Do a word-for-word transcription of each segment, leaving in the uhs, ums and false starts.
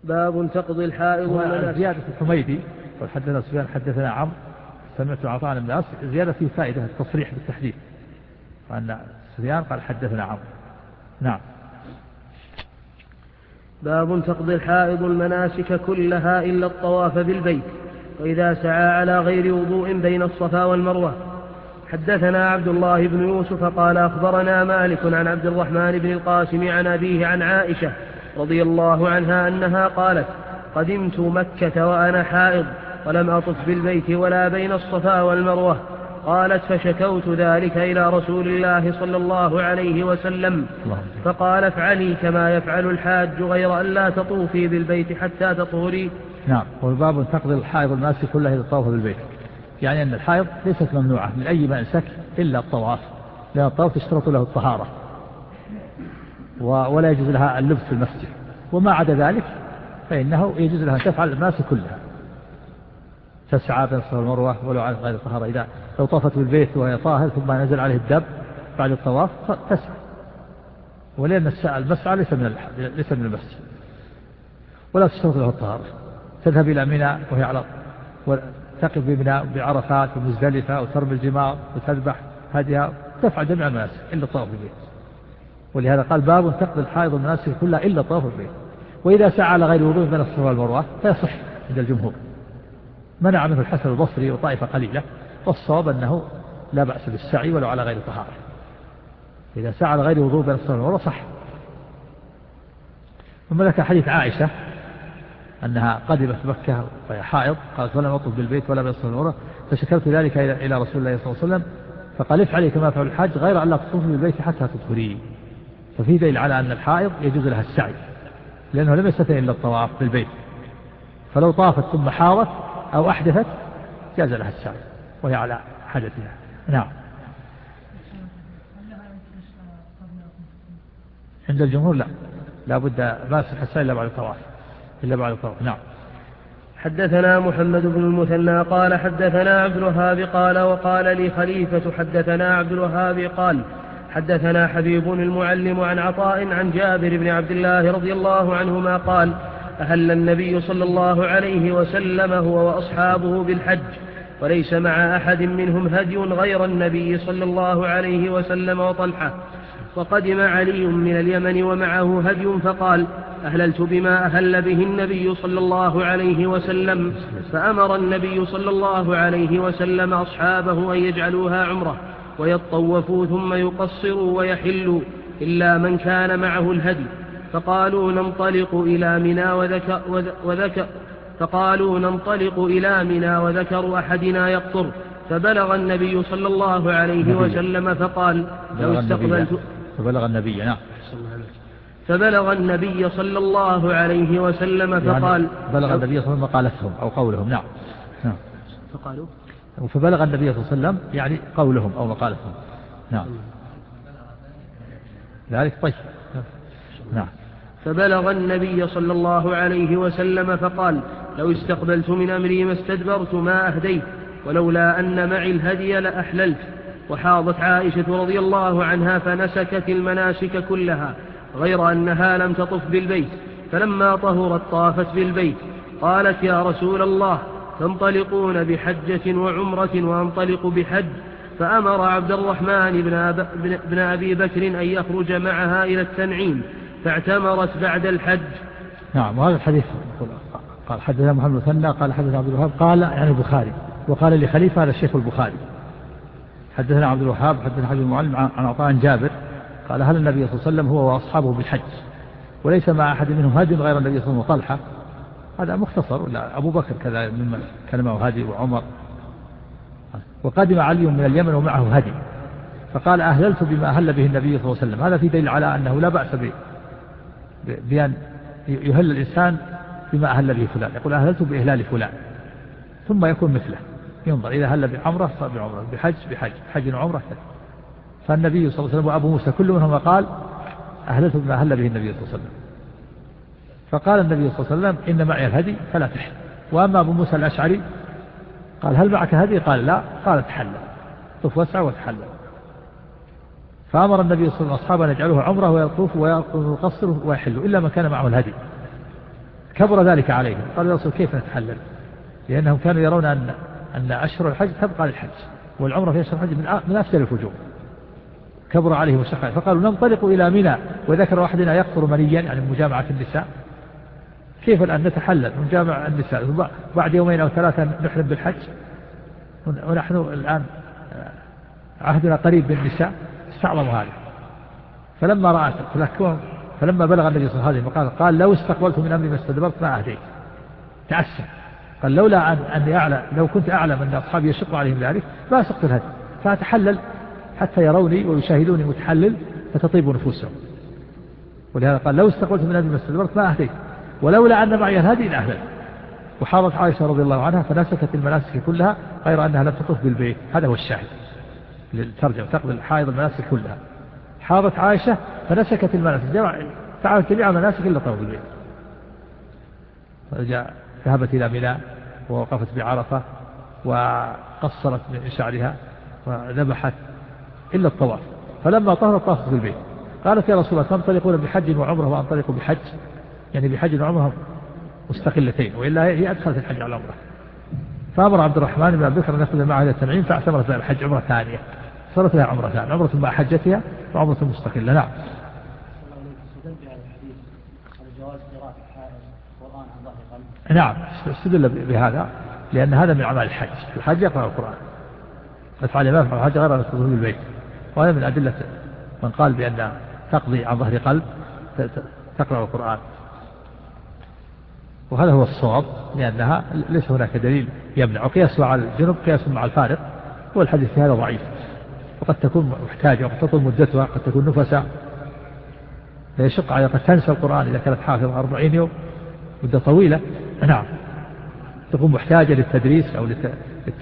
باب تقضي الحائض والمناسك. زيادة الحميدي حدثنا سفيان حدثنا عمرو سمعت عطاء بن العاص، زيادة في فائدة التصريح بالتحديد، وأن سفيان قال حدثنا عمرو. نعم. باب تقضي الحائض المناسك كلها إلا الطواف بالبيت، وإذا سعى على غير وضوء بين الصفا والمروة. حدثنا عبد الله بن يوسف قال أخبرنا مالك عن عبد الرحمن بن القاسم عن أبيه عن عائشة رضي الله عنها أنها قالت: قدمت مكة وأنا حائض ولم أطف بالبيت ولا بين الصفا والمروة. قالت: فشكوت ذلك إلى رسول الله صلى الله عليه وسلم فقال: افعلي كما يفعل الحاج غير أن لا تطوفي بالبيت حتى تطهري. نعم. والباب تقضي الحائض المناسك كلها إذا طاف بالبيت، يعني أن الحائض ليست ممنوعة من أي منسك إلا الطواف، لأن الطواف تشترط له الطهارة ولا يجوز لها اللبس في المسجد، وما عدا ذلك فإنه يجوز لها أن تفعل المناسك كلها، تسعى بين الصفا والمروة ولو على غير الطهارة. إذا لو طافت بالبيت وهي طاهر ثم نزل عليه الدب بعد الطواف تسعى، ولأن المسعى ليس من ليس من المسجد ولا تشترط له الطهارة. تذهب إلى منى وهي على تقف بمنى بعرفات ومزدلفة وترمي الجمار وتذبح هديها، تفعل جميع المناسك إلا الطواف بالبيت. ولهذا قال: باب تقضي الحائض المناسك كلها إلا الطواف بالبيت، وإذا سعى على غير وضوء بين الصفا والمروة فيصح عند الجمهور. منع منه الحسن البصري وطائفة قليلة، والصواب أنه لا بأس بالسعي ولو على غير طهارة. إذا سعى على غير وضوء بين الصفا والمروة صح. ثم ذكر حديث عائشة أنها قدمت مكة وهي حائض، قالت: ولم أطف بالبيت ولا بين الصفا والمروة، فشكرت ذلك إلى رسول الله صلى الله عليه وسلم فقال: افعلي كما فعل الحاج غير أن لا تطوفي بالبيت حتى تطهري. ففي دليل على أن الحائض يجوز لها السعي، لأنه لم يستطع إلا الطواف بالبيت، فلو طافت ثم حاضت أو أحدثت جاز لها السعي وهي على حدثها. نعم. عند الجمهور لا، لا بد ما يصح السعي إلا بعد الطواف إلا بعد الطواف. نعم. حدثنا محمد بن المثنى قال حدثنا عبد الوهاب قال وقال لي خليفة حدثنا عبد الوهاب قال حدثنا حبيب المعلم عن عطاء عن جابر بن عبد الله رضي الله عنهما قال: أهل النبي صلى الله عليه وسلم هو وأصحابه بالحج، وليس مع أحد منهم هدي غير النبي صلى الله عليه وسلم وطلحة. وقدم علي من اليمن ومعه هدي فقال: أهللت بما أهل به النبي صلى الله عليه وسلم. فأمر النبي صلى الله عليه وسلم أصحابه أن يجعلوها عمرة ويطوفوا ثم يقصروا ويحلوا إلا من كان معه الهدي. فقالوا ننطلق إلى منى وذكر, وذكر فقالوا ننطلق إلى منى وذكر أحدنا يقطر. فبلغ النبي صلى الله عليه وسلم فقال: لو استقبلت فبلغ النبي نعم فبلغ النبي صلى الله عليه وسلم فقال: يعني بلغ النبي صلى الله عليه وسلم مقالتهم أو قولهم. نعم. نعم. فقالوا فبلغ النبي صلى الله عليه وسلم يعني قولهم أو مقالتهم. نعم. ذلك طيب. نعم. فبلغ النبي صلى الله عليه وسلم فقال: لو استقبلت من أمري ما استدبرت ما أهديت، ولولا أن معي الهدي لأحللت. وحاضت عائشة رضي الله عنها فنسكت المناسك كلها غير أنها لم تطف بالبيت، فلما طهرت طافت بالبيت. قالت: يا رسول الله، تنطلقون بحجة وعمرة وانطلق بحج؟ فأمر عبد الرحمن بن, أب... بن أبي بكر أن يخرج معها إلى التنعيم، فاعتمرت بعد الحج. نعم. وهذا الحديث قال حدثنا محمد مثنى قال حدثنا عبد الوهاب قال يعني البخاري، وقال لخليفة هذا الشيخ البخاري. حدثنا عبد الوهاب حدثنا حبيب المعلم عن عطاء جابر قال: هل النبي صلى الله عليه وسلم هو وأصحابه بالحج، وليس مع أحد منهم هدي غير النبي صلى الله عليه وسلم وطلحة. هذا مختصر، ولا أبو بكر كذا مما كان معه هدي وعمر. وقدم علي من اليمن ومعه هدي فقال: أهللت بما أهل به النبي صلى الله عليه وسلم. هذا في دليل على أنه لا بأس بأن يهل الإنسان بما أهل به فلان، يقول: أهللت بإهلال فلان، ثم يكون مثله، ينظر إذا هل بعمرة فبعمرة، بحج بحج، حج وعمرة كذا. فالنبي صلى الله عليه وسلم وأبو موسى كل منهم قال: أهللت بما أهل به النبي صلى الله عليه وسلم. فقال النبي صلى الله عليه وسلم: إن معي الهدي فلا تحل. وأما أبو موسى الأشعري قال: هل معك هدي؟ قال: لا. قال: تحلل، طف واسع وتحلل. فأمر النبي صلى الله عليه وسلم أصحابه أن يجعلوها عمره ويطوف ويقصر ويحل إلا من كان معه الهدي. كبر ذلك عليهم، قالوا يا رسول كيف نتحلل؟ لأنهم كانوا يرون أن أن أشهر الحج تبقى للحج، والعمرة في أشهر الحج من أفضل الفجور. كبر عليهم الشقة فقالوا ننطلق إلى منى، وذكر واحدنا يقطر منيا يعني مجامعة النساء، كيف الآن نتحلل ونجامع النساء بعد يومين أو ثلاثة نحرم بالحج، ونحن الآن عهدنا قريب بالنساء؟ استعظموا هذا. فلما رأت فلما بلغ النبي صلى الله عليه وسلم قال لو استقبلت من أمري ما استدبرت ما أهديت. تأسف قال لولا أن أني أعلم، لو كنت أعلم أن أصحابي يشق عليهم ذلك ما سقت الهدي، فأتحلل حتى يروني ويشاهدوني متحلل فتطيب نفوسهم. ولهذا قال لو استقبلت من أمري ما استدبرت ما أهديت، ولولا أن معي الهدي لأهديت. وحاضت عائشة رضي الله عنها فنسكت المناسك كلها غير أنها لم تطوف بالبيت. هذا هو الشاهد للترجمة، تقضي الحائض المناسك كلها. حاضت عائشة فنسكت المناسك، فعلت جميع المناسك إلا طوف البيت. فرجع ذهبت إلى منى ووقفت بعرفة وقصرت من شعرها وذبحت إلا الطواف. فلما طهرت طافت في البيت. قالت يا رسول الله تنطلقون بحج وعمره وأنطلق بحج، يعني بحج وعمره مستقلتين، وإلا هي أدخلت الحج على العمرة. فأمر عبد الرحمن بن أبي بكر أن يأخذ معها إلى التنعيم، فاعتمرت لها الحج عمرة ثانية، صارت لها عمرة ثانية، عمرة مع حجتها وعمرة مستقلة. نعم. نعم استدل بهذا لأن هذا من أعمال الحج، الحج يقرأ القرآن، افعل ما يفعل الحج غير أن تقضيه بالبيت، وهذا من أدلة من قال بأن تقضي عن ظهر قلب تقرأ القرآن، وهذا هو الصواب، لأنها ليس هناك دليل يمنع. وقياس على الجنب قياس مع الفارق، والحديث في هذا ضعيف، وقد تكون محتاجة وقد تطول مدتها، قد تكون نفسا، فيشق على قد تنسى القرآن إذا كانت حافظة أربعين يوم مدة طويلة. نعم تكون محتاجة للتدريس أو للت...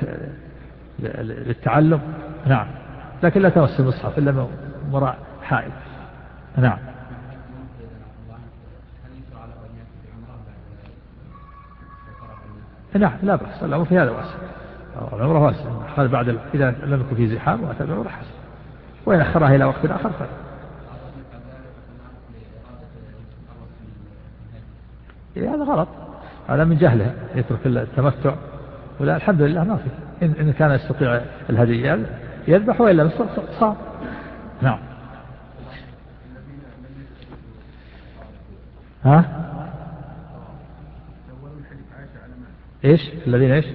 للتعلم. نعم لكن لا تمس المصحف إلا من وراء حائل. نعم. نعم لا بأس، الأمر في هذا واسع، العمرة واسع، قال بعد إذا لم يكن في زحام وأتى العمرة حسن، وإن أخرها إلى وقت آخر فعلا. إيه هذا غلط، هذا من جهله يترك التمتع، ولا الحمد لله ما في، إن, إن كان يستطيع الهدي يذبح وإلا بس صار. نعم. ها إيش الذين إيش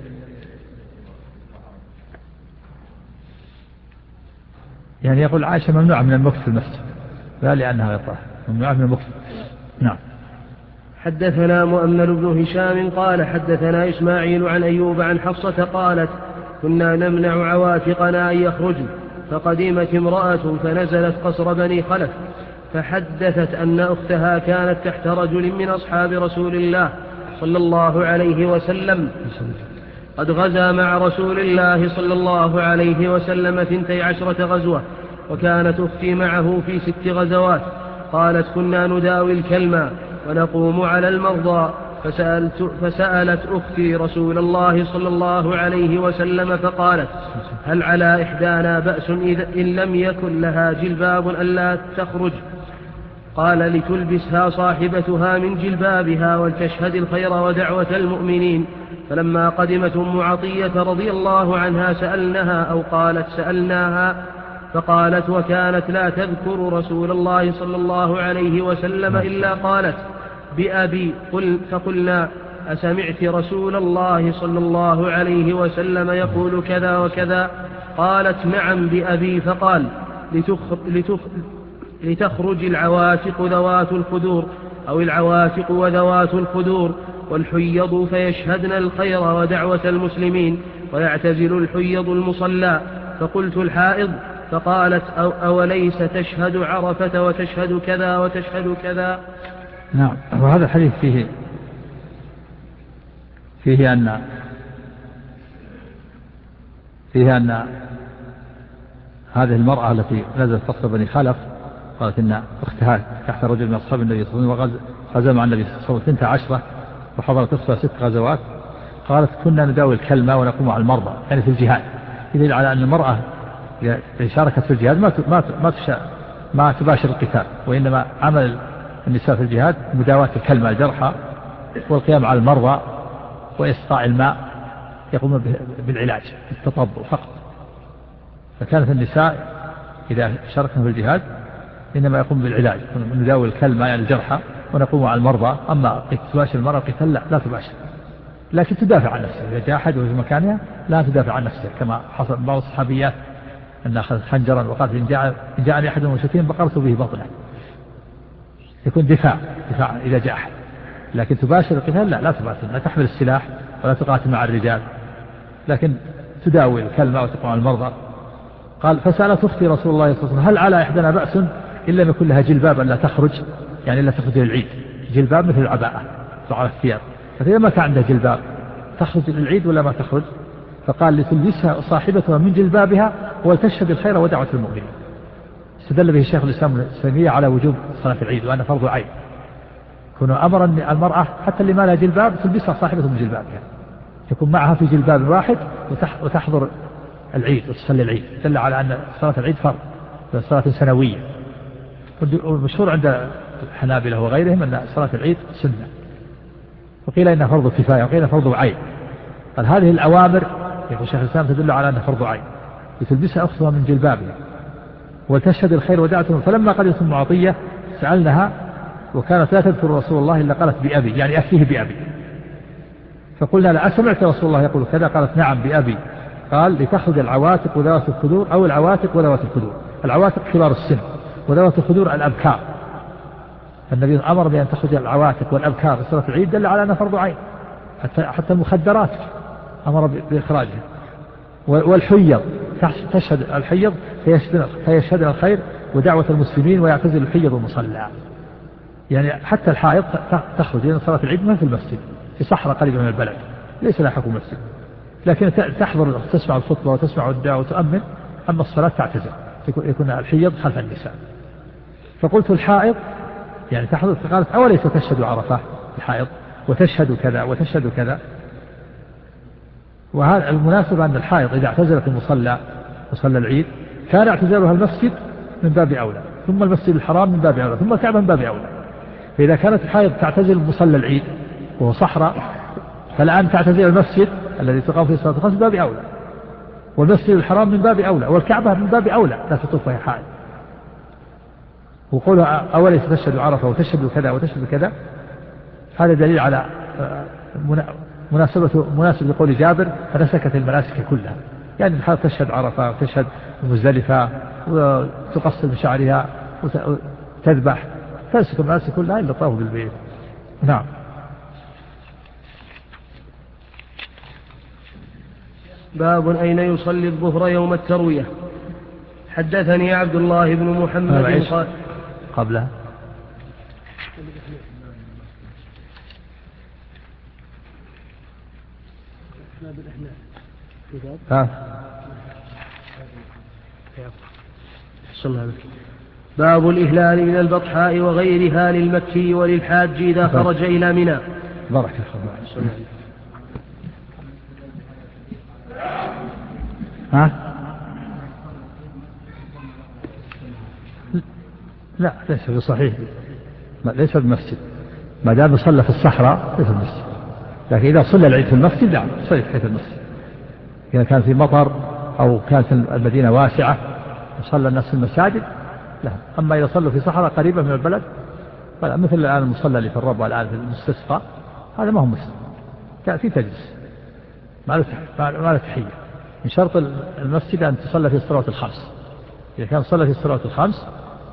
يعني يقول عائشة ممنوعة من المكث في المسجد، لا لأنها غطاء، ممنوعة من المكث. نعم. حدثنا مؤمل بن هشام قال حدثنا إسماعيل عن أيوب عن حفصة قالت كنا نمنع عواتقنا أن يخرجن، فقدمت امرأة فنزلت قصر بني خلف، فحدثت أن أختها كانت تحت رجل من أصحاب رسول الله صلى الله عليه وسلم قد غزا مع رسول الله صلى الله عليه وسلم ثنتي عشرة غزوة، وكانت أختي معه في ست غزوات. قالت كنا نداوي الكلمة ونقوم على المرضى، فسألت فسألت أختي رسول الله صلى الله عليه وسلم فقالت هل على إحدانا بأس إن لم يكن لها جلباب ألا تخرج؟ قال لتلبسها صاحبتها من جلبابها ولتشهد الخير ودعوة المؤمنين. فلما قدمت أم عطية رضي الله عنها سألناها أو قالت سألناها، فقالت وكانت لا تذكر رسول الله صلى الله عليه وسلم إلا قالت بأبي قل، فقلنا أسمعت رسول الله صلى الله عليه وسلم يقول كذا وكذا؟ قالت نعم بأبي. فقال لتخ... لتخ... لتخرج العواتق ذوات الخدور أو العواتق وذوات الخدور والحيض فيشهدن الخير ودعوة المسلمين ويعتزل الحيض المصلى. فقلت الحائض؟ فقالت أو أوليس تشهد عرفة وتشهد كذا وتشهد كذا؟ نعم. وهذا الحديث فيه فيه أن فيه أن هذه المرأة التي نزلت قصر بني خلف قالت إن أختها تحت رجل من أصحاب النبي صلى الله عليه وسلم وغزا مع النبي صلى الله عليه وسلم ثنتا عشرة وحضرت أختها ست غزوات. قالت كنا نداوي الكلمة ونقوم على المرضى، يعني في الجهاد، يدل على أن المرأة إذا شاركت في الجهاد ما ما ما, ما تباشر القتال، وإنما عمل النساء في الجهاد مداواة الكلمة الجرحى والقيام على المرضى وإسقاء الماء، يقوم بالعلاج بالتطبع فقط. فكانت النساء إذا شاركنا في الجهاد إنما يقوم بالعلاج، نداوي الكلمة يعني الجرحى ونقوم على المرضى. أما تباشر المرأة القتال لا, لا تباشر، لكن تدافع عن نفسها. إذا جاء أحد في مكانها لا تدافع عن نفسها، كما حصل بعض الصحابيات أن أخذت خنجرا وقالت إن جاء إن جاءني أحد من المشركين بقرت به بطنه. يكون دفاع دفاع إذا جاء أحد، لكن تباشر القتال لا لا تباشر، لا تحمل السلاح ولا تقاتل مع الرجال، لكن تداوي الكلمة وتقوم على المرضى. قال فسألت أختي رسول الله صلى الله عليه وسلم هل على إحدانا بأس إن لم يكن لها جلباب ألا تخرج، يعني لا تخرج للعيد، جلباب مثل العباءة على الثياب، فإذا ما كان عندها جلباب تخرج للعيد ولا ما تخرج؟ فقال لتلبسها صاحبتها من جلبابها ولتشهد الخير ودعوة المؤمنين. استدل به الشيخ الإسلام ابن تيمية على وجوب صلاة العيد وأن فرض عين، كونه أمر المرأة حتى اللي ما لها جلباب تلبسها صاحبتها من جلبابها، يكون معها في جلباب واحد وتحضر العيد وتصلي العيد، دل على أن صلاة العيد فرض، صلاة سنوية. والمشهور عند الحنابلة وغيرهم أن صلاة العيد سنة، وقيل إنها فرض كفاية وقيل فرض عين. قال هذه الأوامر يقول الشيخ الإسلام تدل على أنها فرض عين، لتلبسها أختها من جلبابها وتشهد الخير ودعتهم. فلما قدمت أم عطية سألنها وكانت لا تذكر رسول الله إلا قالت بأبي، يعني أكفيه بأبي. فقلنا لا أسمعت رسول الله يقول كذا؟ قالت نعم بأبي. قال لتخرج العواتق وذوات الخدور، أو العواتق وذوات الخدور. العواتق كبار السن، وذوات الخدور الأبكار. النبي أمر بأن تخرج العواتق والأبكار لصلاة العيد، دل على أنها فرض عين. حتى, حتى المخدرات أمر بإخراجها. والحيض تشهد الحيض فيشهد الخير ودعوة المسلمين ويعتزل الحيض المصلى، يعني حتى الحائض تخرج لأن صلاة العيد ما في المسجد، في صحراء قريبة من البلد ليس لها حكم مسجد، لكن تحضر تسمع الخطبة وتسمع الدعوة وتؤمن. أما الصلاة تعتزل، يكون الحيض خلف النساء. فقلت الحائض يعني تحضر، فقالت أوليس تشهد عرفة الحائض وتشهد كذا وتشهد كذا. وهذا المناسبة أن الحائض إذا اعتزلت المصلى مصلى العيد كان اعتزالها المسجد من باب أولى، ثم المسجد الحرام من باب أولى، ثم الكعبة من باب أولى. فإذا كانت الحائض تعتزل مصلى العيد وهو صحراء، فالآن تعتزل المسجد الذي تقام فيه صلاة الخمس من باب أولى، والمسجد الحرام من باب أولى، والكعبة من باب أولى لا تطوف وهي حائض. وقولها أوليس تشهد عرفة وتشهد كذا وتشهد كذا، هذا دليل على مناسبة مناسب لقول جابر فنسكت المناسك كلها، يعني الحائض تشهد عرفة وتشهد مزدلفة وتقصر من شعرها وتذبح، تنسك المناسك كلها إلا الطواف بالبيت. نعم. باب أين يصلي الظهر يوم التروية. حدثني عبد الله بن محمد قال قبلها ها باب الإهلال من البطحاء وغيرها للمكي وللحاج إذا خرج إلى منى. بارك الله. ها لا ليس بصحيح، ليس بالمسجد، ما دام صلى في الصحراء ليس بالمسجد، لكن إذا صلى العيد في المسجد لا صلي في المسجد. إذا كان في مطر أو كانت المدينة واسعة وصلى الناس في المساجد لا. أما إذا صلوا في صحراء قريبة من البلد مثل الآن المصلى اللي في الربوة الآن في المستسقى، هذا ما هو مسجد، تأتي تجلس ما له تحية. من شرط المسجد أن تصلى في الصلوات الخمس، إذا كان صلى في الصلوات الخمس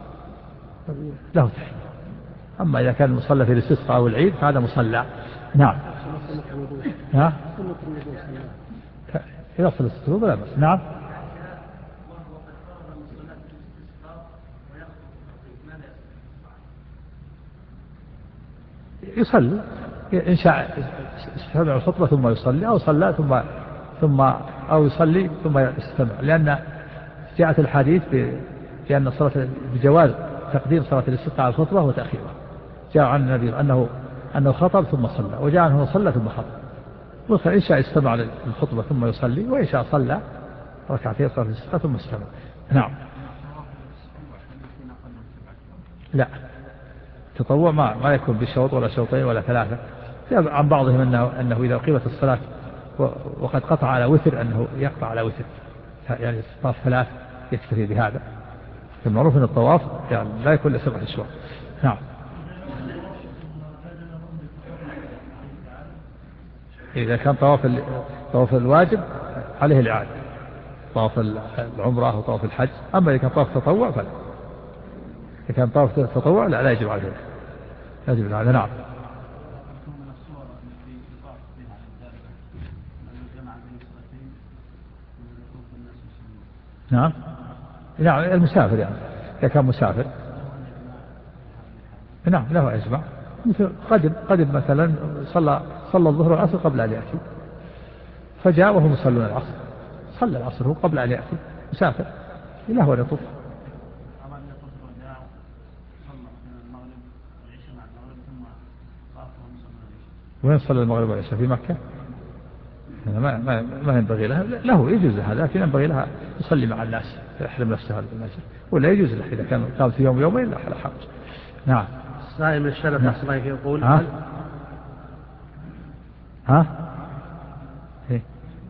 له تحية. أما إذا كان مصلى في الاستسقاء أو العيد فهذا مصلى. نعم. ها إذا صلى الوضوء لا بأس. نعم. يصلي إن شاء استمع الخطبة ثم يصلي، أو صلى ثم ثم أو يصلي ثم يستمع، لأن جاءت الحديث بأن الصلاة بجواز تقديم صلاة الاستسقاء على الخطبة وتأخيرها. جاء عن النبي أنه أنه خطب ثم صلى، وجاء أنه صلى ثم خطب. إن شاء استمع للخطبة ثم يصلي، وإن شاء صلى ركعتين صلاة الاستسقاء ثم استمع. نعم. لا تطوع ما ما يكون بشوط ولا شوطين ولا ثلاثة، عن بعضهم أنه, أنه إذا قيمت الصلاة وقد قطع على وتر أنه يقطع على وتر، يعني طاف ثلاث يكتفي بهذا. المعروف أن الطواف يعني لا يكون لسبعة أشواط. نعم. إذا كان طواف طواف الواجب عليه الإعادة، طواف العمرة أو طواف الحج. أما إذا كان طواف تطوع فلا، إذا كان طواف تطوع لا لا يجب عليه، لا يجب عليه. نعم. نعم. نعم المسافر يعني إذا كان مسافر نعم له يجمع، مثل قدم قدم مثلا صلى صلى الظهر والعصر قبل أن يأتي، فجاء وهم يصلون العصر، صلى العصر هو قبل أن يأتي، مسافر له أن يطوف. وين صلى المغرب والعشاء؟ في مكة. ما ما ما ينبغي له له يجوز هذا، لكن ينبغي لها يصلي مع الناس يحرم نفسه بالمسجد، ولا يجوز له إذا كان قام في يوم يومين لا حرج. نعم. سائل من الشبكة نعم. أصلا يقول ها ها إيه؟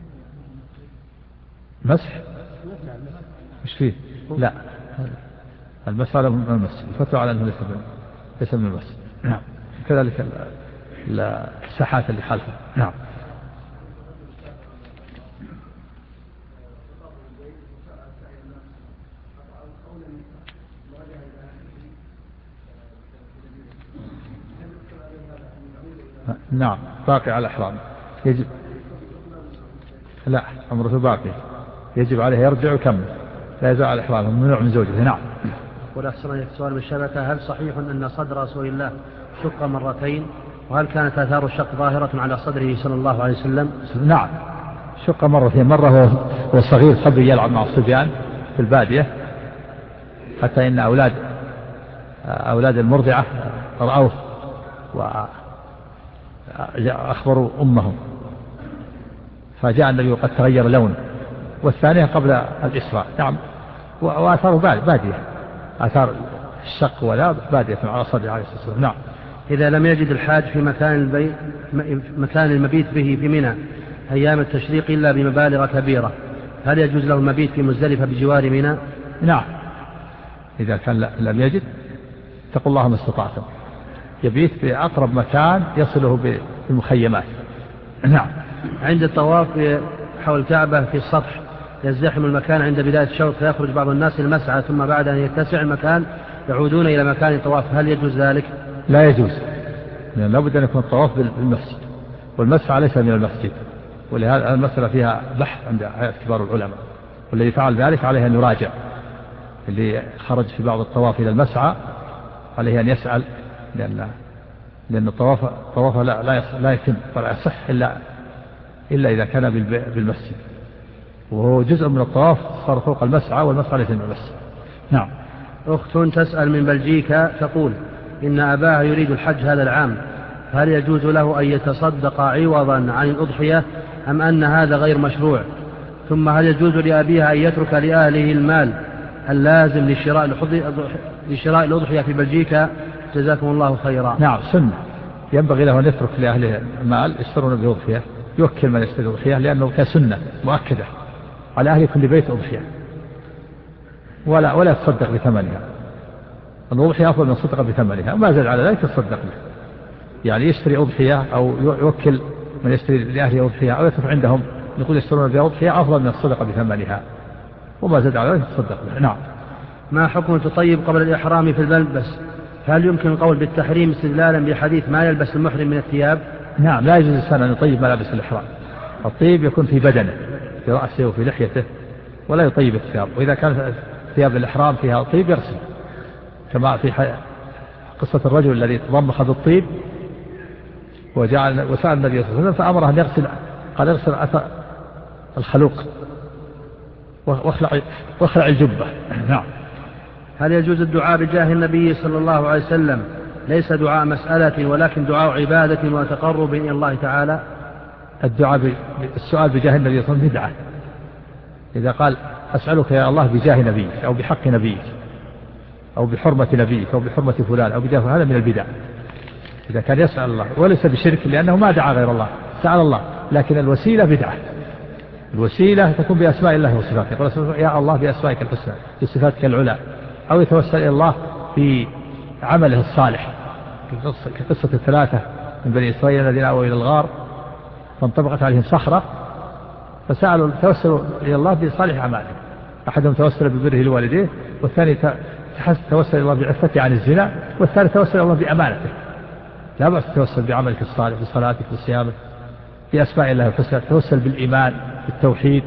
مسح مش فيه؟ لا المسألة من المسجد، الفتوى على أنه ليس من ليس من المسجد. نعم. كذلك الساحات اللي خلفه. نعم. نعم باقي على الإحرام يجب، لا عمرته باقي يجب عليه يرجع ويكمل، لا يزال على الإحرام ممنوع من زوجته. نعم. والأحسن سؤال من الشبكة: هل صحيح أن صدر رسول الله شق مرتين؟ وهل كانت آثار الشق ظاهرة على صدره صلى الله عليه وسلم؟ نعم شق مرتين، مرة هو هو صغير صبي يلعب مع الصبيان في البادية، حتى إن أولاد أولاد المرضعة رأوه وأخبروا أمهم، فجاء النبي وقد تغير لونه. والثانية قبل الإسراء. نعم. وآثاره بادية، آثار الشق ولا بادية على صدره عليه الصلاة والسلام. نعم. إذا لم يجد الحاج في مكان البيت مكان المبيت به في منى أيام التشريق إلا بمبالغ كبيرة، هل يجوز له المبيت في مزدلفة بجوار منى؟ نعم. إذا كان لم يجد اتقوا الله ما استطعتم، يبيت في أقرب مكان يصله بالمخيمات. نعم. عند الطواف حول الكعبة في السطح يزدحم المكان عند بداية الشوط، فيخرج بعض الناس المسعى، ثم بعد أن يتسع المكان يعودون إلى مكان الطواف، هل يجوز ذلك؟ لا يجوز، لأن لابد أن يكون الطواف بالمسجد، والمسعى ليس من المسجد، ولهذا المسألة فيها بحث عند كبار العلماء، والذي فعل ذلك عليه أن يراجع. اللي خرج في بعض الطواف إلى المسعى عليه أن يسأل، لأن لأن الطواف الطواف لا لا لا يتم ولا يصح إلا إلا إذا كان بالمسجد، وهو جزء من الطواف صار فوق المسعى، والمسعى ليس من المسجد. نعم. أخت تسأل من بلجيكا تقول إن أباها يريد الحج هذا العام، هل يجوز له أن يتصدق عوضا عن الأضحية أم أن هذا غير مشروع؟ ثم هل يجوز لأبيها أن يترك لأهله المال اللازم لشراء الأضحية في بلجيكا؟ جزاكم الله خيرا. نعم سنة، ينبغي له أن يترك لأهله المال يشترون بأضحية، يوكل من يشتري أضحية، لأنه كسنة مؤكدة على أهل كل بيت أضحية، ولا ولا يتصدق بثمنها. الأضحية أفضل من الصدقة بثمنها، وما زاد على ذلك يتصدق به، يعني يشتري أضحية أو يوكل من يشتري لأهله أضحية أو يترك عندهم يقول يشترون بها أضحية أفضل من الصدقة بثمنها، وما زاد على ذلك يتصدق به. نعم. ما حكم التطيب قبل الإحرام في الملبس؟ هل يمكن القول بالتحريم استدلالا بحديث ما يلبس المحرم من الثياب؟ نعم لا يجوز الإنسان أن يطيب ملابس الإحرام، الطيب يكون في بدنه في رأسه وفي لحيته، ولا يطيب الثياب، وإذا كانت ثياب الإحرام فيها طيب يغسل، كما في قصة الرجل الذي تضمخ بالطيب وجعل وسأل النبي صلى الله عليه وسلم فأمره أن يغسل، قال اغسل أثر الخلوق واخلع واخلع الجبة. نعم. هل يجوز الدعاء بجاه النبي صلى الله عليه وسلم ليس دعاء مسألة ولكن دعاء عبادة وتقرب إلى الله تعالى؟ الدعاء السؤال بجاه النبي صلى الله عليه وسلم بدعة، إذا قال أسألك يا الله بجاه نبيك أو بحق نبيك أو بحرمة نبيك أو بحرمة فلان أو بجاه، هذا من البدع. إذا كان يسأل الله وليس بشرك لأنه ما دعا غير الله، سأل الله، لكن الوسيلة بدعة. الوسيلة تكون بأسماء الله وصفاته، يقول يا الله بأسمائك الحسنى بصفاتك العلى، أو يتوسل إلى الله في عمله الصالح كقصة الثلاثة من بني إسرائيل الذين آووا إلى الغار فانطبقت عليهم صخرة فسألوا توسلوا إلى الله بصالح أعماله، أحدهم توسل ببره لوالديه، والثاني توسل إلى الله بعفته عن الزنا، والثالث توسل إلى الله بأمانته. لا بأس تتوسل بعملك الصالح بصلاتك بصيامك بأسماء الله الحسنى، توسل بالإيمان بالتوحيد،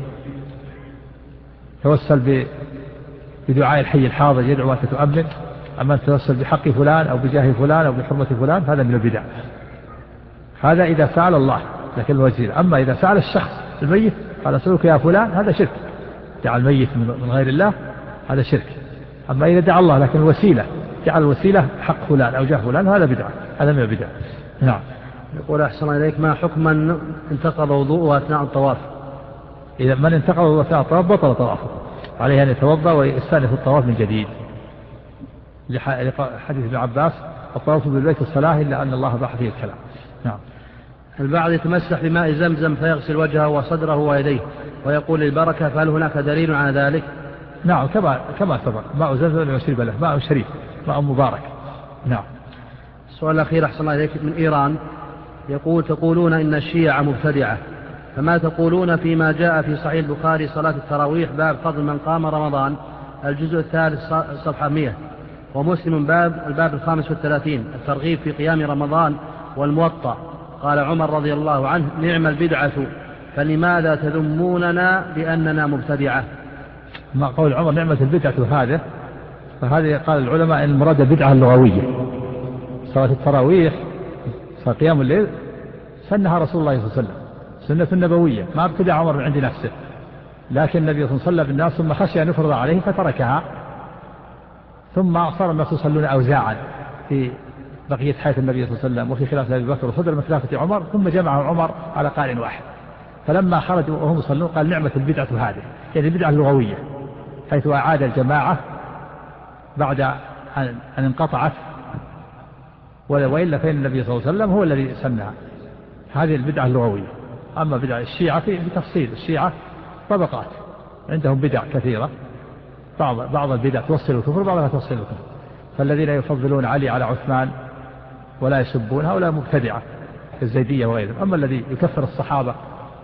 توسل بدعاء الحي الحاضر يدعو وأنت تؤمن. أما أن تتوسل بحق فلان أو بجاه فلان أو بحرمة فلان هذا من البدع، هذا إذا سأل الله لكن الوسيلة. أما إذا سأل الشخص الميت قال أسألك يا فلان هذا شرك، دعا الميت من غير الله هذا شرك. أما إذا دعا الله لكن الوسيلة جعل الوسيلة حق فلان أو جاه فلان هذا بدعة، هذا من البدع. نعم. يقول أحسن إليك ما حكم من انتقض وضوءه أثناء الطواف؟ إذا من انتقض وضوءه أثناء الطواف بطل طوافه، عليه أن يتوضأ ويستأنف الطواف من جديد، لحديث ابن عباس الطواف بالبيت الصلاة إلا أن الله باح فيه الكلام. نعم. البعض يتمسح بماء زمزم فيغسل وجهه وصدره ويديه ويقول البركة، فهل هناك دليل على ذلك؟ نعم كما كما سبق، ماء زمزم يشرب له، ماء شريف ماء مبارك. نعم. السؤال الأخير أحسن الله إليك من إيران، يقول تقولون إن الشيعة مبتدعة، فما تقولون فيما جاء في صحيح البخاري صلاة التراويح باب فضل من قام رمضان الجزء الثالث صفحة مئة، ومسلم باب الباب الخامس والثلاثين الترغيب في قيام رمضان والموطأ، قال عمر رضي الله عنه نعم البدعة، فلماذا تذموننا بأننا مبتدعة؟ ما قول عمر نعمة البدعة هذا، فهذه قال العلماء إن المراد البدعة اللغوية. صلاة التراويح صلاة قيام الليل سنها رسول الله صلى الله عليه وسلم سنة نبوية، ما ابتدع عمر من عند نفسه، لكن النبي صلى الله عليه وسلم بالناس ثم خشي أن يفرض عليه فتركها، ثم صار الناس يصلون أوزاعا في بقية حياة النبي صلى الله عليه وسلم وفي خلافة أبي بكر وصدر من خلافة عمر، ثم جمعه عمر على قائل واحد، فلما خرجوا وهم يصلون قال نعمة البدعة هذه، يعني البدعة اللغوية، حيث أعاد الجماعة بعد أن انقطعت، وإلا فإن النبي صلى الله عليه وسلم هو الذي سنها، هذه البدعة اللغوية. أما بدعة الشيعة في بتفصيل، الشيعة طبقات عندهم بدع كثيرة، بعض بعض البدع توصل الكفر بعضها توصل الكفر، فالذين يفضلون علي على عثمان ولا يسبون هؤلاء مبتدعة الزيدية وغيرهم. أما الذي يكفر الصحابة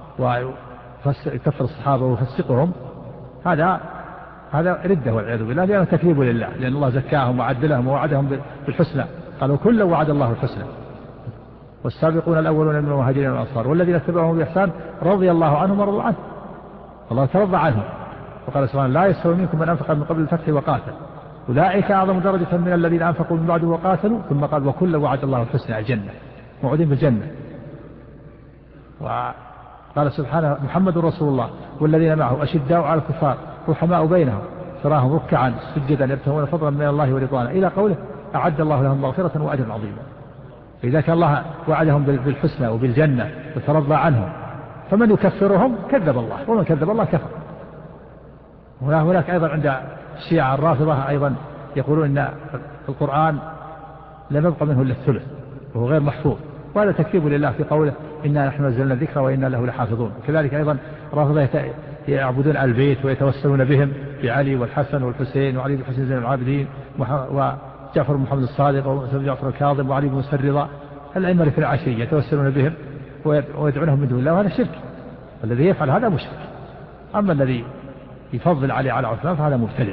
ويكفر الصحابة ويفسقهم هذا هذا ردة والعياذ بالله، لأنه تكذيب لله، لأن الله زكاهم وعدلهم ووعدهم بالحسنى، قالوا كل وعد الله الحسنى. والسابقون الأولون من المهاجرين والأنصار والذين اتبعوهم بإحسان رضي الله عنهم ورضوا عنه، الله ترضى عنهم، وقال سبحانه لا يستوي منكم من أنفق من قبل الفتح وقاتل أولئك أعظم درجة من الذين أنفقوا من بعد وقاتلوا، ثم قال وكل وعد الله الحسنى الجنة، موعودين بالجنة. وقال سبحانه محمد رسول الله والذين معه أشداء على الكفار رحماء بينهم تراهم ركعا سجدا يبتغون فضلا من الله ورضوانا، إلى قوله أعد الله لهم مغفرة وأجرا عظيما. فإذا كان الله وعدهم بالحسنى وبالجنة وترضى عنهم، فمن يكفرهم كذب الله، ومن كذب الله كفر. وهناك أيضا عند الشيعة الرافضة أيضا يقولون إن القرآن لم يبقى منه إلا الثلث وهو غير محفوظ، وهذا تكذيب لله في قوله إنا نحن نزلنا الذكر وإنا له لحافظون. كذلك أيضا رافضة يعبدون البيت ويتوسلون بهم بعلي والحسن والحسين وعلي بن الحسين زين العابدين وجعفر بن محمد الصادق وجعفر الكاظم وعلي بن موسى الرضا، الأئمة الاثنى عشرية يتوسلون بهم ويدعونهم من دون الله، وهذا شرك، الذي يفعل هذا مشرك. أما الذي يفضل علي على عثمان فهذا مبتدع.